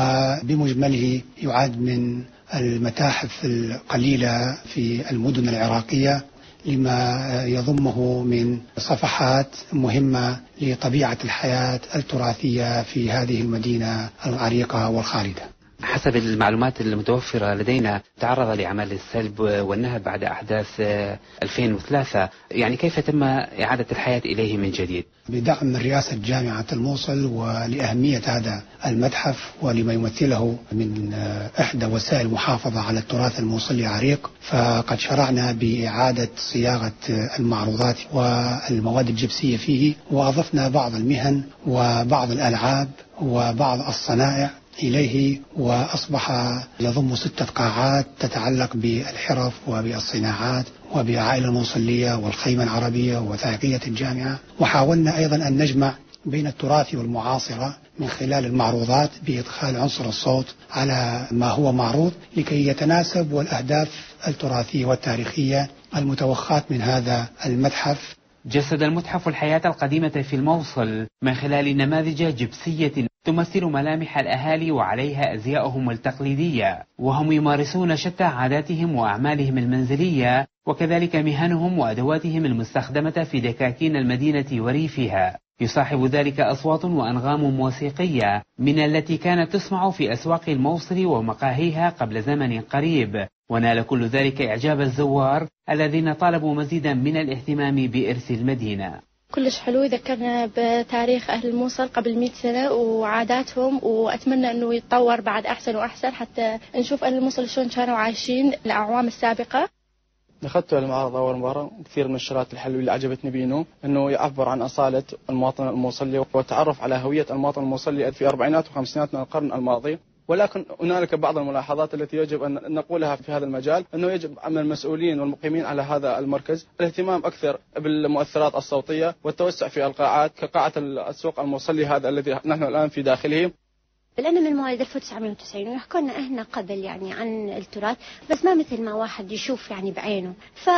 وبمجمله يعد من المتاحف القليلة في المدن العراقية لما يضمه من صفحات مهمة لطبيعة الحياة التراثية في هذه المدينة العريقة والخالدة. حسب المعلومات المتوفرة لدينا تعرض لأعمال السلب والنهب بعد أحداث ألفين وثلاثة، يعني كيف تم إعادة الحياة إليه من جديد؟ بدعم من رئاسة جامعة الموصل ولأهمية هذا المتحف ولما يمثله من إحدى وسائل المحافظة على التراث الموصلي العريق، فقد شرعنا بإعادة صياغة المعروضات والمواد الجبسية فيه، وأضفنا بعض المهن وبعض الألعاب وبعض الصنائع إليه، وأصبح يضم ستة قاعات تتعلق بالحرف وبالصناعات وبالعائلة الموصلية والخيمة العربية ووثائقية الجامعة. وحاولنا أيضا أن نجمع بين التراث والمعاصرة من خلال المعروضات بإدخال عنصر الصوت على ما هو معروض لكي يتناسب والأهداف التراثية والتاريخية المتوخاة من هذا المتحف. جسد المتحف الحياة القديمة في الموصل من خلال نماذج جبسية تمثل ملامح الأهالي وعليها أزياءهم التقليدية، وهم يمارسون شتى عاداتهم وأعمالهم المنزلية وكذلك مهنهم وأدواتهم المستخدمة في دكاكين المدينة وريفها. يصاحب ذلك أصوات وأنغام موسيقية من التي كانت تسمع في أسواق الموصل ومقاهيها قبل زمن قريب، ونال كل ذلك إعجاب الزوار الذين طالبوا مزيدا من الاهتمام بإرث المدينة. كلش حلو، يذكرنا بتاريخ أهل الموصل قبل مئة سنة وعاداتهم، وأتمنى أنه يتطور بعد أحسن وأحسن حتى نشوف أهل الموصل شلون كانوا عايشين الأعوام السابقة. دخلت المعرض أول مرة، كثير من الشغلات الحلوة اللي عجبتني بينه أنه يعبر عن أصالة المواطن الموصلي والتعرف على هوية المواطن الموصلي في أربعينات وخمسينات من القرن الماضي. ولكن هنالك بعض الملاحظات التي يجب أن نقولها في هذا المجال، أنه يجب من المسؤولين والمقيمين على هذا المركز الاهتمام أكثر بالمؤثرات الصوتية والتوسع في القاعات كقاعة السوق الموصلي هذا الذي نحن الآن في داخله. لأن من مواليد ألف وتسعمئة وتسعين ويحكوا لنا إحنا قبل يعني عن التراث، بس ما مثل ما واحد يشوف يعني بعينه.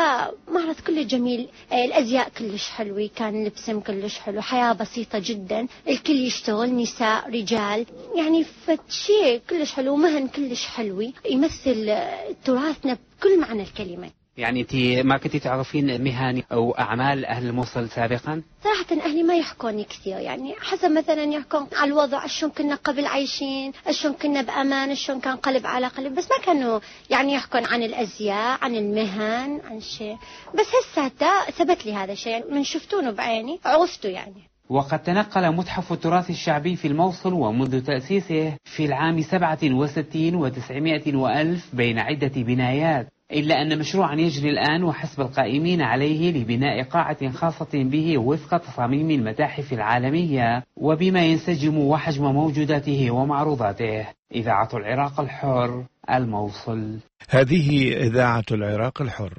فمعرض كله جميل، الأزياء كلش حلوة، كان لبسهم كلش حلو، حياة بسيطة جدا، الكل يشتغل نساء رجال، يعني فتشي كلش حلو، مهن كلش حلوة، يمثل تراثنا بكل معنى الكلمة. يعني أنت ما كنتي تعرفين مهن أو أعمال أهل الموصل سابقا؟ صراحة أهلي ما يحكوني كثير، يعني حسب مثلا يحكون على الوضع، شلون كنا قبل عايشين، شلون كنا بأمان، شلون كان قلب على قلب، بس ما كانوا يعني يحكون عن الأزياء، عن المهن، عن شيء. بس هسه ثبت لي هذا الشيء، من شفتونه بعيني عرفته يعني. وقد تنقل متحف التراث الشعبي في الموصل ومنذ تأسيسه في العام سبعة وستين وتسعمائة وألف بين عدة بنايات، إلا أن مشروعا يجري الآن وحسب القائمين عليه لبناء قاعة خاصة به وفق تصاميم المتاحف العالمية وبما ينسجم وحجم موجوداته ومعروضاته. إذاعة العراق الحر، الموصل. هذه إذاعة العراق الحر.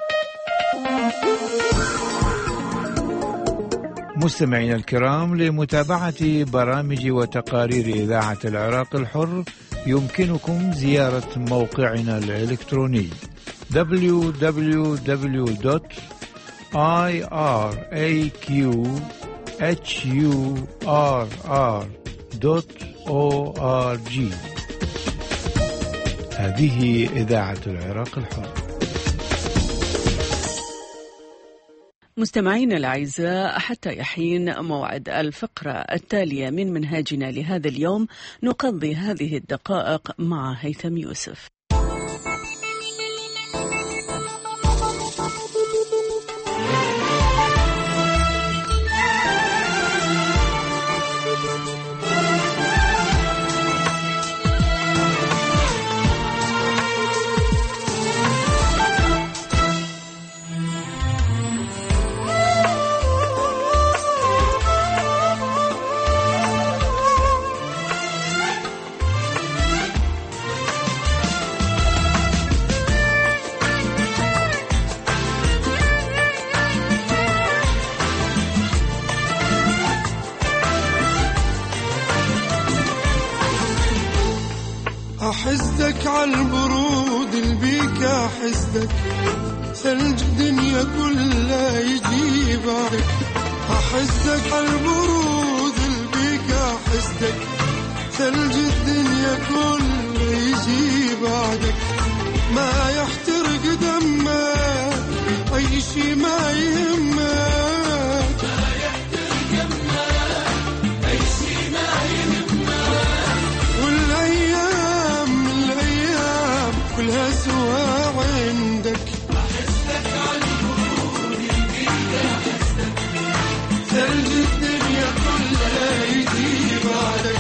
مستمعينا الكرام، لمتابعة برامج وتقارير إذاعة العراق الحر يمكنكم زيارة موقعنا الإلكتروني دبليو دبليو دبليو دوت آي آر إيه كيو إتش يو آر آر دوت أو آر جي. هذه إذاعة العراق الحر. مستمعينا الأعزاء، حتى يحين موعد الفقرة التالية من منهاجنا لهذا اليوم نقضي هذه الدقائق مع هيثم يوسف. أحسدك عالبرود البيك، أحسدك ثلج الدنيا كلها يجي بعدك. أحسدك عالبرود البيك، أحسدك ثلج الدنيا كلها يجي بعدك. ما يحترق دمك أي شي ما يهمك، ما يحترق دمك أي شي ما يهمك. والأيام كلها سوا عندك. أحسدك عالبرود البيك، أحسدك ثلج الدنيا كلها يجي بعدك.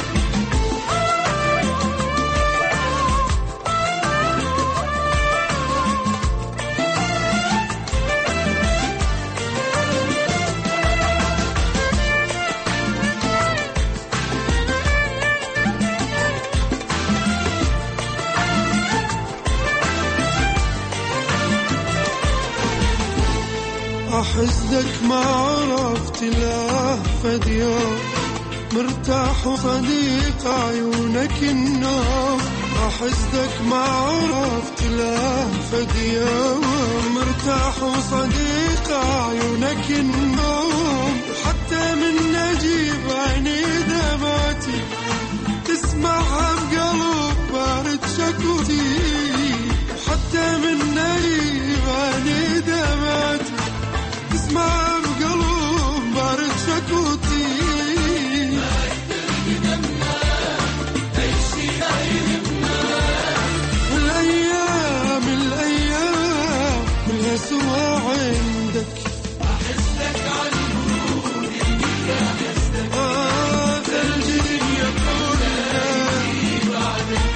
أحسدك ما عرفت لهفة يوم مرتاح وصديق عيونك النوم. أحسدك ما عرفت لهفة يوم مرتاح وصديق عيونك النوم. حتى من نجيب عيني دماتي تسمعها بقلب بارد شكوتي. حتى من نجيب عيني دماتي تسمع بقلب بارد شكوتي. ما يحترق دمك أي شي ما يهمك. والأيام الأيام كلها سوا عندك. أحسدك عالبرود البيك، أحسدك آه ثلج الدنيا كلها يجي بعدك.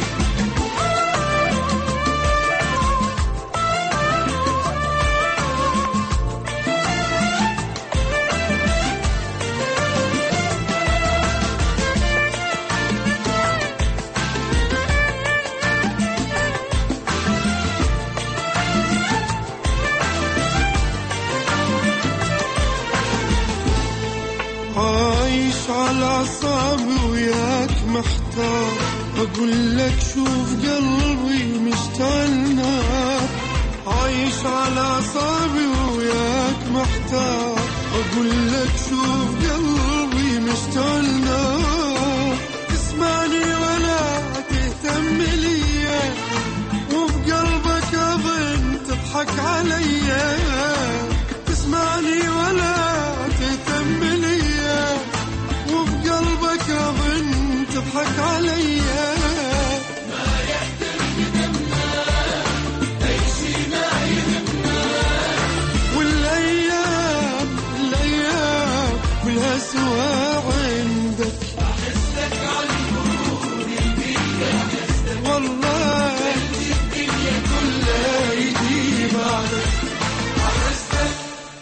عايش على أعصابي وياك محتار. أقول لك شوف قلبي مشتعل نار. عايش على أعصابي وياك محتار. أقول لك شوف قلبي مشتعل نار. تسمعني ولا تهتم ليا، وبقلبك أظن تضحك عليا. تسمعني ولا تهتم ليا، وبقلبك أظن تضحك عليا. ما يحترق دمك أي شي ما يهمك. والأيام الأيام كلها سوا عندك. أحسدك عالبرود البيك، أحسدك والله ثلج الدنيا كلها يجي بعدك. أحسدك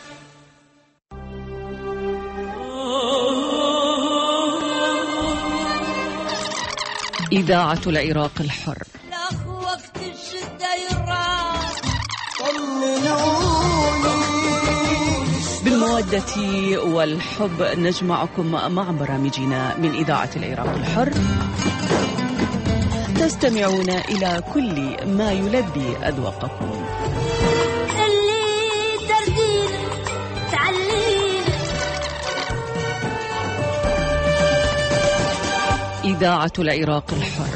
إذاعة العراق الحر. وقت الشدة يراح بالمودة والحب نجمعكم مع برامجنا من إذاعة العراق الحر. تستمعون إلى كل ما يلبي أذواقكم. اللي تردين تعلين. إذاعة العراق الحر.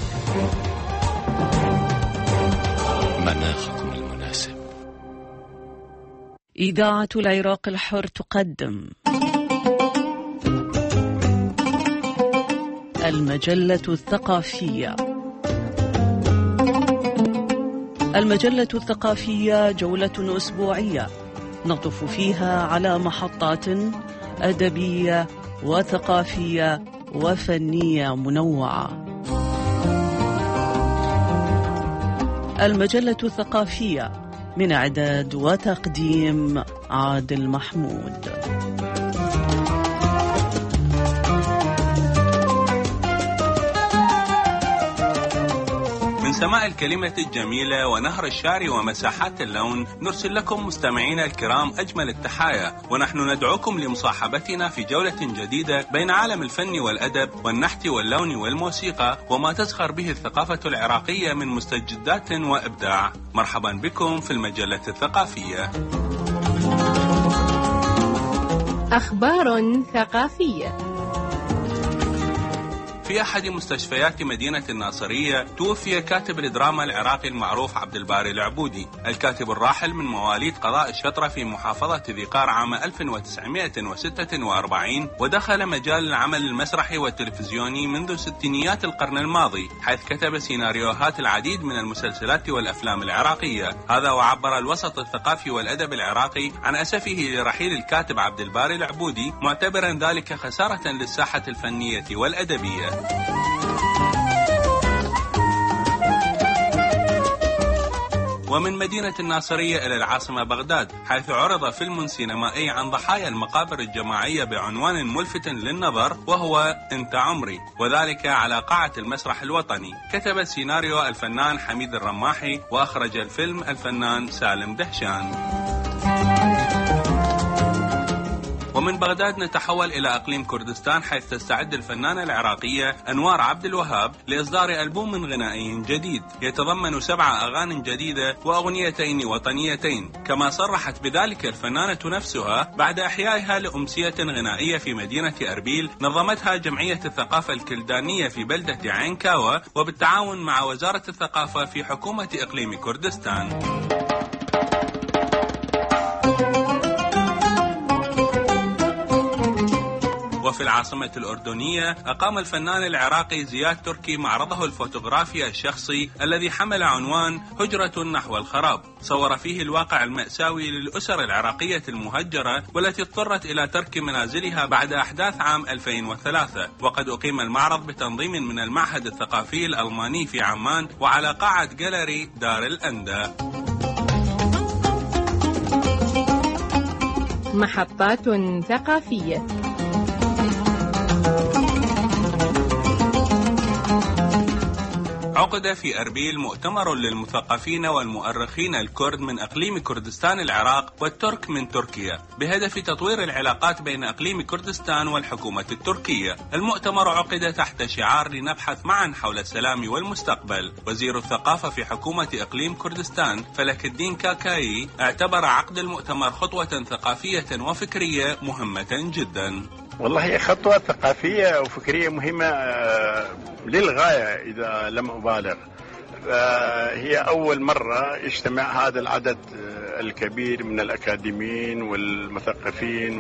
مناخكم المناسب. إذاعة العراق الحر تقدم المجلة الثقافية. المجلة الثقافية جولة أسبوعية نطف فيها على محطات أدبية وثقافية وفنية منوعة. المجلة الثقافية من إعداد وتقديم عادل محمود. من سماء الكلمة الجميلة ونهر الشعر ومساحات اللون نرسل لكم مستمعينا الكرام أجمل التحايا، ونحن ندعوكم لمصاحبتنا في جولة جديدة بين عالم الفن والأدب والنحت واللون والموسيقى وما تزخر به الثقافة العراقية من مستجدات وإبداع. مرحبا بكم في المجلة الثقافية. أخبار ثقافية. في أحد مستشفيات مدينة الناصرية توفي كاتب الدراما العراقي المعروف عبد الباري العبودي. الكاتب الراحل من مواليد قضاء الشطرة في محافظة ذقار عام ألف وتسعمائة وستة وأربعين، ودخل مجال العمل المسرحي والتلفزيوني منذ ستينيات القرن الماضي، حيث كتب سيناريوهات العديد من المسلسلات والأفلام العراقية. هذا وعبر الوسط الثقافي والأدب العراقي عن أسفه لرحيل الكاتب عبد الباري العبودي، معتبرا ذلك خسارة للساحة الفنية والأدبية. ومن مدينة الناصرية إلى العاصمة بغداد، حيث عرض فيلم سينمائي عن ضحايا المقابر الجماعية بعنوان ملفت للنظر وهو أنت عمري، وذلك على قاعة المسرح الوطني. كتب السيناريو الفنان حميد الرماحي، وأخرج الفيلم الفنان سالم دهشان. ومن بغداد نتحول إلى أقليم كردستان، حيث تستعد الفنانة العراقية أنوار عبد الوهاب لإصدار ألبوم غنائي جديد يتضمن سبع أغاني جديدة وأغنيتين وطنيتين، كما صرحت بذلك الفنانة نفسها بعد إحيائها لأمسية غنائية في مدينة أربيل نظمتها جمعية الثقافة الكلدانية في بلدة عين كاوة وبالتعاون مع وزارة الثقافة في حكومة إقليم كردستان. وفي العاصمة الأردنية أقام الفنان العراقي زياد تركي معرضه الفوتوغرافي الشخصي الذي حمل عنوان هجرة نحو الخراب. صور فيه الواقع المأساوي للأسر العراقية المهجرة والتي اضطرت إلى ترك منازلها بعد أحداث عام ألفين وثلاثة. وقد أقيم المعرض بتنظيم من المعهد الثقافي الألماني في عمان وعلى قاعة جاليري دار الأندى. محطات ثقافية. عقد في أربيل مؤتمر للمثقفين والمؤرخين الكرد من أقليم كردستان العراق والترك من تركيا بهدف تطوير العلاقات بين أقليم كردستان والحكومة التركية. المؤتمر عقد تحت شعار لنبحث معا حول السلام والمستقبل. وزير الثقافة في حكومة إقليم كردستان فلك الدين كاكاي اعتبر عقد المؤتمر خطوة ثقافية وفكرية مهمة جدا. والله هي خطوة ثقافية وفكرية مهمة للغاية إذا لم أبالغ. هي أول مرة يجتمع هذا العدد الكبير من الأكاديميين والمثقفين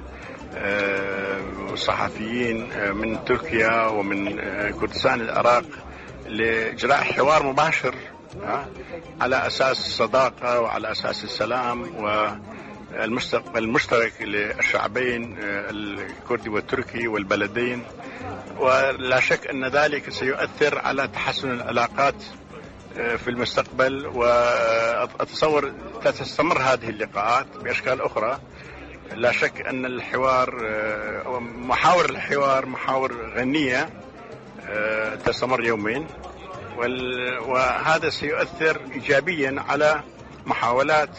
والصحفيين من تركيا ومن كردستان العراق لإجراء حوار مباشر على أساس الصداقة وعلى أساس السلام و المستقبل المشترك للشعبين الكردي والتركي والبلدين. ولا شك أن ذلك سيؤثر على تحسن العلاقات في المستقبل، وأتصور تستمر هذه اللقاءات بأشكال أخرى. لا شك أن الحوار محاور الحوار محاور غنية تستمر يومين، وهذا سيؤثر إيجابيا على محاولات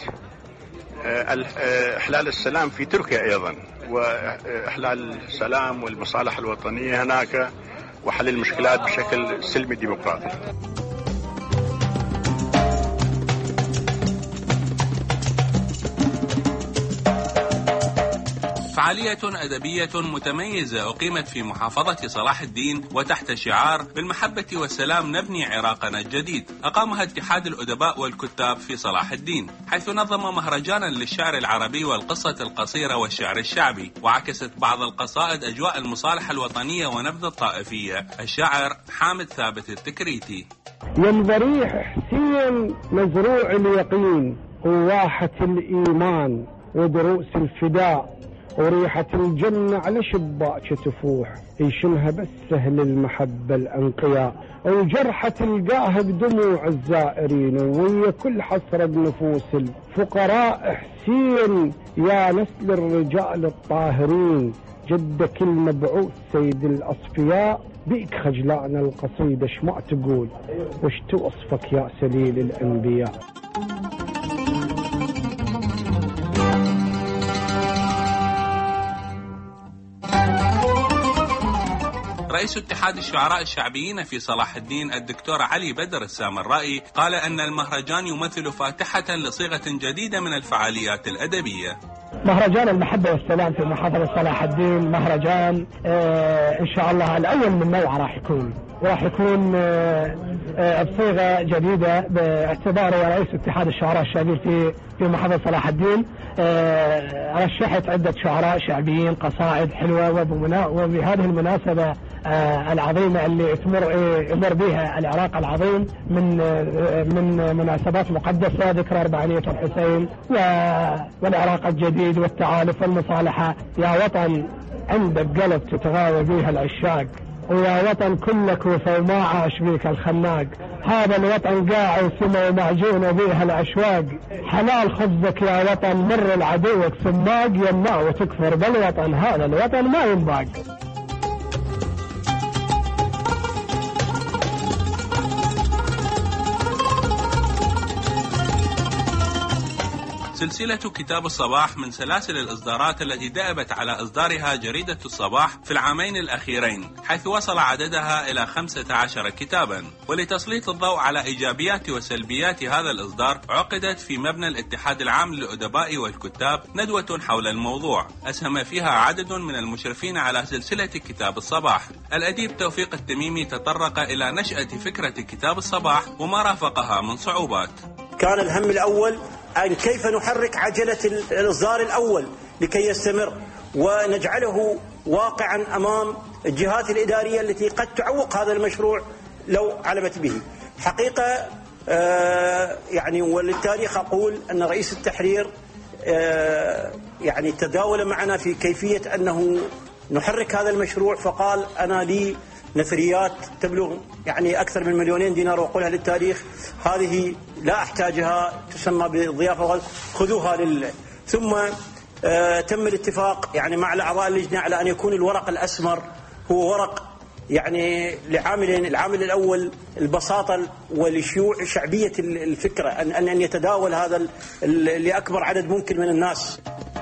إحلال السلام في تركيا أيضا، وإحلال السلام والمصالح الوطنية هناك وحل المشكلات بشكل سلمي ديمقراطي. فعالية أدبية متميزة أقيمت في محافظة صلاح الدين وتحت شعار بالمحبة والسلام نبني عراقنا الجديد، أقامها اتحاد الأدباء والكتاب في صلاح الدين، حيث نظم مهرجانا للشعر العربي والقصة القصيرة والشعر الشعبي، وعكست بعض القصائد أجواء المصالحة الوطنية ونبذ الطائفية. الشاعر حامد ثابت التكريتي: ينضريح حسين مزروع اليقين وواحة الإيمان ودروس الفداء وريحة الجنة على شباك تفوح يشمها بس سهل المحبة الأنقياء وجرحة تلقاها بدموع الزائرين وهي كل حسرة بنفوس الفقراء. حسين يا نسل الرجال الطاهرين جدك المبعوث سيد الأصفياء بيك خجلان القصيدة شما تقول وش توصفك يا سليل الأنبياء. رئيس اتحاد الشعراء الشعبيين في صلاح الدين الدكتور علي بدر السامرائي قال أن المهرجان يمثل فاتحة لصيغة جديدة من الفعاليات الأدبية. مهرجان المحبة والسلام في محافظة صلاح الدين مهرجان آه إن شاء الله الأول من نوعه راح يكون وراح يكون آه آه بصيغة جديدة باعتباره رئيس اتحاد الشعراء الشعبيين في في محافظة صلاح الدين. آه رشحت عدة شعراء شعبيين قصائد حلوة، وبهذه المناسبة آه العظيمة اللي تمر يمر بها العراق العظيم من آه من مناسبات مقدسة ذكرى أربعينية الحسين والعراق الجديد والتعالف والمصالحة. يا وطن عندك قلب تتغاوى بيها العشاق، ويا وطن كلك وفا وما عاش بيك الخناق. هذا الوطن قاع وسمى ومعجون بيها الأشواق. حلال خبزك يا وطن مر العدوك سماق يمنع وتكفر بالوطن، هذا الوطن ما ينباق. سلسلة كتاب الصباح من سلاسل الإصدارات التي دأبت على إصدارها جريدة الصباح في العامين الأخيرين، حيث وصل عددها إلى خمسة عشر كتابا. ولتسليط الضوء على إيجابيات وسلبيات هذا الإصدار عقدت في مبنى الاتحاد العام للأدباء والكتاب ندوة حول الموضوع أسهم فيها عدد من المشرفين على سلسلة كتاب الصباح. الأديب توفيق التميمي تطرق إلى نشأة فكرة كتاب الصباح وما رافقها من صعوبات. كان الهم الأول أن كيف نحرك عجلة الإصدار الأول لكي يستمر ونجعله واقعا أمام الجهات الإدارية التي قد تعوق هذا المشروع لو علمت به. حقيقة آه يعني وللتاريخ أقول أن رئيس التحرير آه يعني تداول معنا في كيفية أنه نحرك هذا المشروع، فقال أنا لي نثريات تبلغ يعني أكثر من مليونين دينار وأقولها للتاريخ، هذه لا أحتاجها، تسمى بالضيافة، خذوها لله. ثم آه تم الاتفاق يعني مع أعضاء اللجنة على أن يكون الورق الأسمر هو ورق يعني لعاملين. العامل الأول البساطة والشيوع شعبية الفكرة، أن أن يتداول هذا لأكبر عدد ممكن من الناس.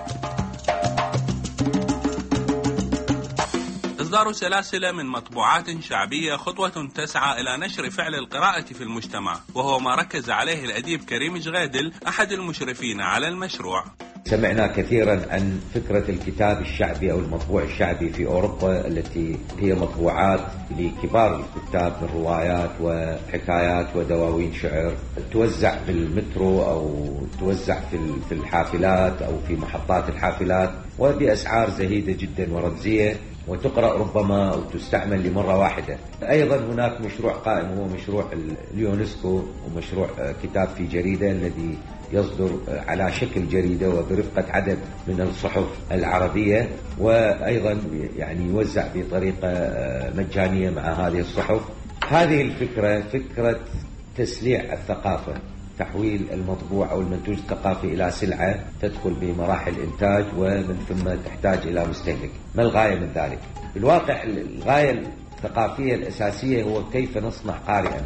إصدار سلاسل من مطبوعات شعبية خطوة تسعى إلى نشر فعل القراءة في المجتمع، وهو ما ركز عليه الأديب كريم جغيدل أحد المشرفين على المشروع. سمعنا كثيرا عن فكرة الكتاب الشعبي أو المطبوع الشعبي في أوروبا، التي هي مطبوعات لكبار الكتاب من روايات وحكايات ودواوين شعر توزع في المترو أو توزع في الحافلات أو في محطات الحافلات وبأسعار زهيدة جدا ورمزية، وتقرأ ربما أو تستعمل لمرة واحدة. أيضا هناك مشروع قائم هو مشروع اليونسكو ومشروع كتاب في جريدة الذي يصدر على شكل جريدة وبرفقة عدد من الصحف العربية، وأيضا يعني يوزع بطريقة مجانية مع هذه الصحف. هذه الفكرة فكرة تسليع الثقافة، تحويل المطبوع أو المنتوج الثقافي إلى سلعة تدخل بمراحل إنتاج ومن ثم تحتاج إلى مستهلك. ما الغاية من ذلك؟ في الواقع الغاية الثقافية الأساسية هو كيف نصنع قارئا.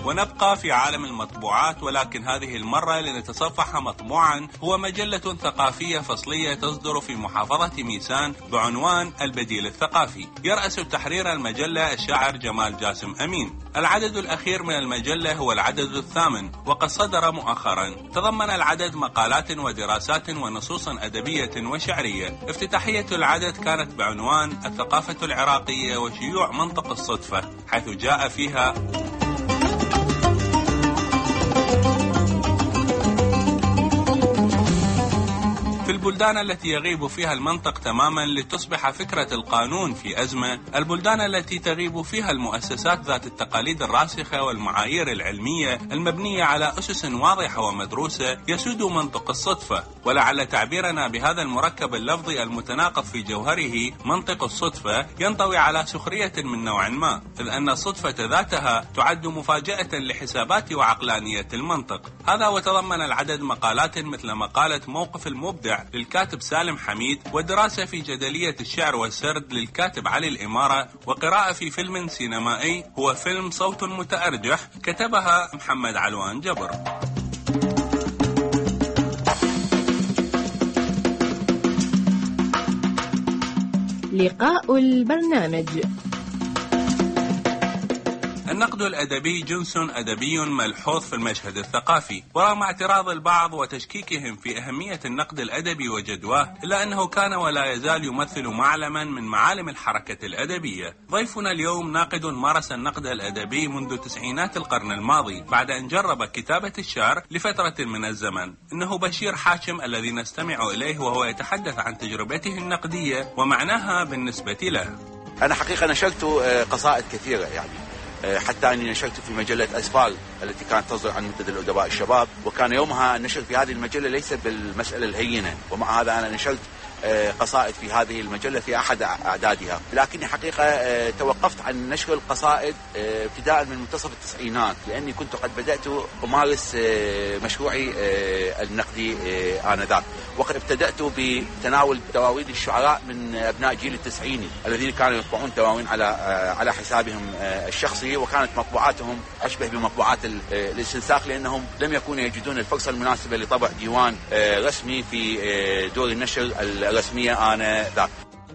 ونبقى في عالم المطبوعات، ولكن هذه المرة لنتصفح مطبوعا هو مجلة ثقافية فصلية تصدر في محافظة ميسان بعنوان البديل الثقافي. يرأس تحرير المجلة الشاعر جمال جاسم أمين. العدد الأخير من المجلة هو العدد الثامن وقد صدر مؤخرا. تضمن العدد مقالات ودراسات ونصوص أدبية وشعرية. افتتاحية العدد كانت بعنوان الثقافة العراقية وشيوع منطق الصدفة، حيث جاء فيها: في البلدان التي يغيب فيها المنطق تماما لتصبح فكرة القانون في أزمة، البلدان التي تغيب فيها المؤسسات ذات التقاليد الراسخة والمعايير العلمية المبنية على أسس واضحة ومدروسة، يسود منطق الصدفة. ولعل تعبيرنا بهذا المركب اللفظي المتناقض في جوهره منطق الصدفة ينطوي على سخرية من نوع ما، إذ أن الصدفة ذاتها تعد مفاجأة لحسابات وعقلانية المنطق. هذا وتضمن العدد مقالات مثل مقالة موقف المبدع للكاتب سالم حميد، ودراسة في جدلية الشعر والسرد للكاتب علي الإمارة، وقراءة في فيلم سينمائي هو فيلم صوت متأرجح كتبها محمد علوان جبر. لقاء البرنامج. النقد الأدبي جنس أدبي ملحوظ في المشهد الثقافي، ورغم اعتراض البعض وتشكيكهم في أهمية النقد الأدبي وجدواه، إلا أنه كان ولا يزال يمثل معلما من معالم الحركة الأدبية. ضيفنا اليوم ناقد مارس النقد الأدبي منذ تسعينات القرن الماضي، بعد أن جرب كتابة الشعر لفترة من الزمن. إنه بشير حاشم الذي نستمع إليه وهو يتحدث عن تجربته النقدية ومعناها بالنسبة له. أنا حقيقة نشرت قصائد كثيرة، يعني حتى أني نشرت في مجلة أسفال التي كانت تصدر عن منتدى الأدباء الشباب، وكان يومها النشر في هذه المجلة ليس بالمسألة الهينة، ومع هذا أنا نشرت قصائد في هذه المجلة في أحد أعدادها. لكني حقيقة توقفت عن نشر القصائد ابتداء من منتصف التسعينات، لأني كنت قد بدأت أمارس مشروعي النقدي آنذاك، وقد ابتدأت بتناول دواوين الشعراء من أبناء جيل التسعيني الذين كانوا يطبعون دواوين على على حسابهم الشخصي، وكانت مطبوعاتهم أشبه بمطبوعات الاستنساخ، لأنهم لم يكونوا يجدون الفرصة المناسبة لطبع ديوان رسمي في دور النشر الرسمية آنذاك.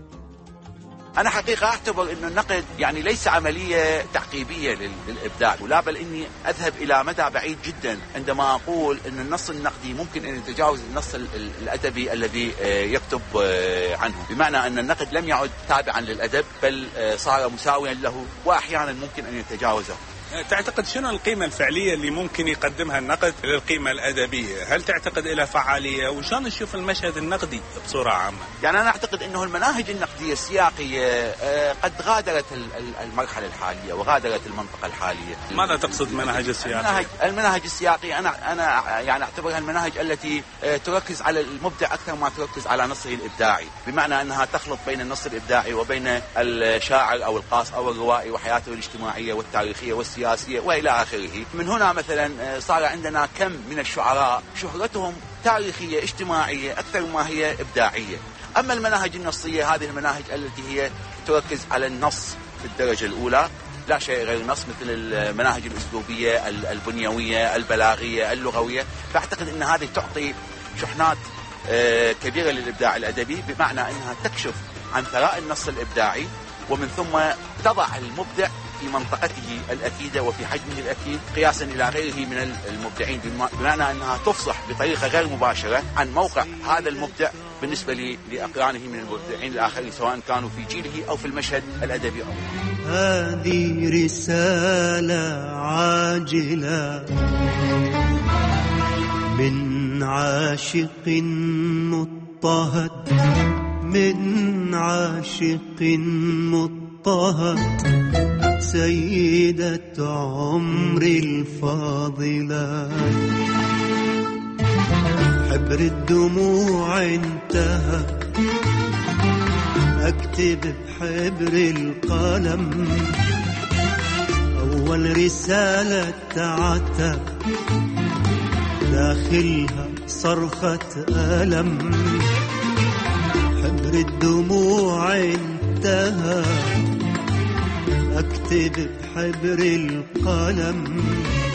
أنا حقيقة أعتبر أن النقد يعني ليس عملية تعقيبية للإبداع، ولا بل إني أذهب إلى مدى بعيد جدا عندما أقول أن النص النقدي ممكن أن يتجاوز النص الأدبي الذي يكتب عنه، بمعنى أن النقد لم يعد تابعا للأدب بل صار مساويا له، وأحيانا ممكن أن يتجاوزه. تعتقد شنو القيمة الفعلية اللي ممكن يقدمها النقد للقيمة الأدبية؟ هل تعتقد إلى فعالية؟ وشان نشوف المشهد النقدي بصورة عامة؟ يعني أنا أعتقد أنه المناهج النقدية السياقية قد غادرت المرحلة الحالية وغادرت المنطقة الحالية. ماذا تقصد مناهج السياقية؟ المناهج, المناهج السياقية أنا أنا يعني أعتبرها المناهج التي تركز على المبدع أكثر ما تركز على نصه الإبداعي، بمعنى أنها تخلط بين النص الإبداعي وبين الشاعر أو القاص أو الروائي وحياته الاجتماعية والتاريخية والسياسية وإلى آخره. من هنا مثلا صار عندنا كم من الشعراء شهرتهم تاريخية اجتماعية أكثر ما هي إبداعية. أما المناهج النصية هذه المناهج التي هي تركز على النص في الدرجة الأولى، لا شيء غير النص، مثل المناهج الأسلوبية البنيوية البلاغية اللغوية، فأعتقد أن هذه تعطي شحنات كبيرة للإبداع الأدبي، بمعنى أنها تكشف عن ثراء النص الإبداعي، ومن ثم تضع المبدع في منطقته الأكيدة وفي حجمه الأكيد قياسا إلى غيره من المبدعين، بمعنى أنها تفصح بطريقة غير مباشرة عن موقع هذا المبدع بالنسبة لأقرانه من المبدعين الآخرين، سواء كانوا في جيله أو في المشهد الأدبي. هذه رسالة عاجلة من عاشق مضطهد، من عاشق مضطهد، سيدة عمري الفاضلة. حبر الدموع انتهى، أكتب بحبر القلم أول رسالة تعتب، داخلها صرخة ألم. حبر الدموع انتهى، أكتب بحبر القلم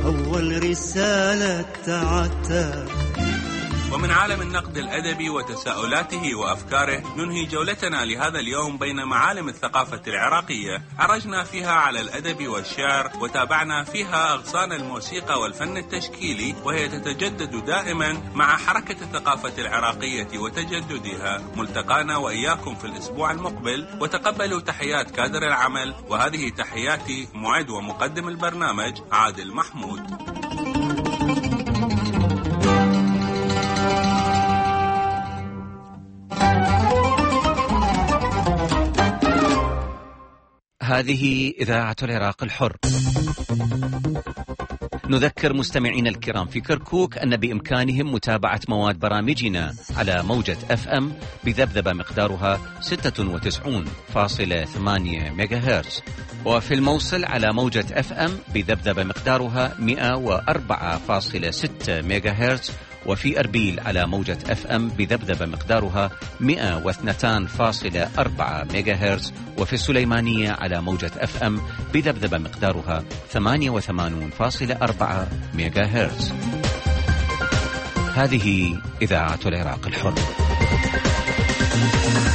أول رسالة تعتاب. ومن عالم النقد الأدبي وتساؤلاته وأفكاره ننهي جولتنا لهذا اليوم بين معالم الثقافة العراقية. عرجنا فيها على الأدب والشعر، وتابعنا فيها أغصان الموسيقى والفن التشكيلي، وهي تتجدد دائما مع حركة الثقافة العراقية وتجددها. ملتقانا وإياكم في الأسبوع المقبل، وتقبلوا تحيات كادر العمل، وهذه تحياتي معد ومقدم البرنامج عادل محمود. هذه إذاعة العراق الحر. نذكر مستمعينا الكرام في كركوك أن بإمكانهم متابعة مواد برامجنا على موجة أف أم بذبذبة مقدارها ستة وتسعين فاصلة ثمانية ميجا هرتز، وفي الموصل على موجة أف أم بذبذبة مقدارها مئة وأربعة فاصلة ستة ميجا هرتز، وفي أربيل على موجة أف أم بذبذبة مقدارها مئة واثنين فاصلة أربعة ميجا هرتز، وفي السليمانية على موجة أف أم بذبذبة مقدارها ثمانية وثمانين فاصلة أربعة ميجا هرتز. هذه إذاعة العراق الحر.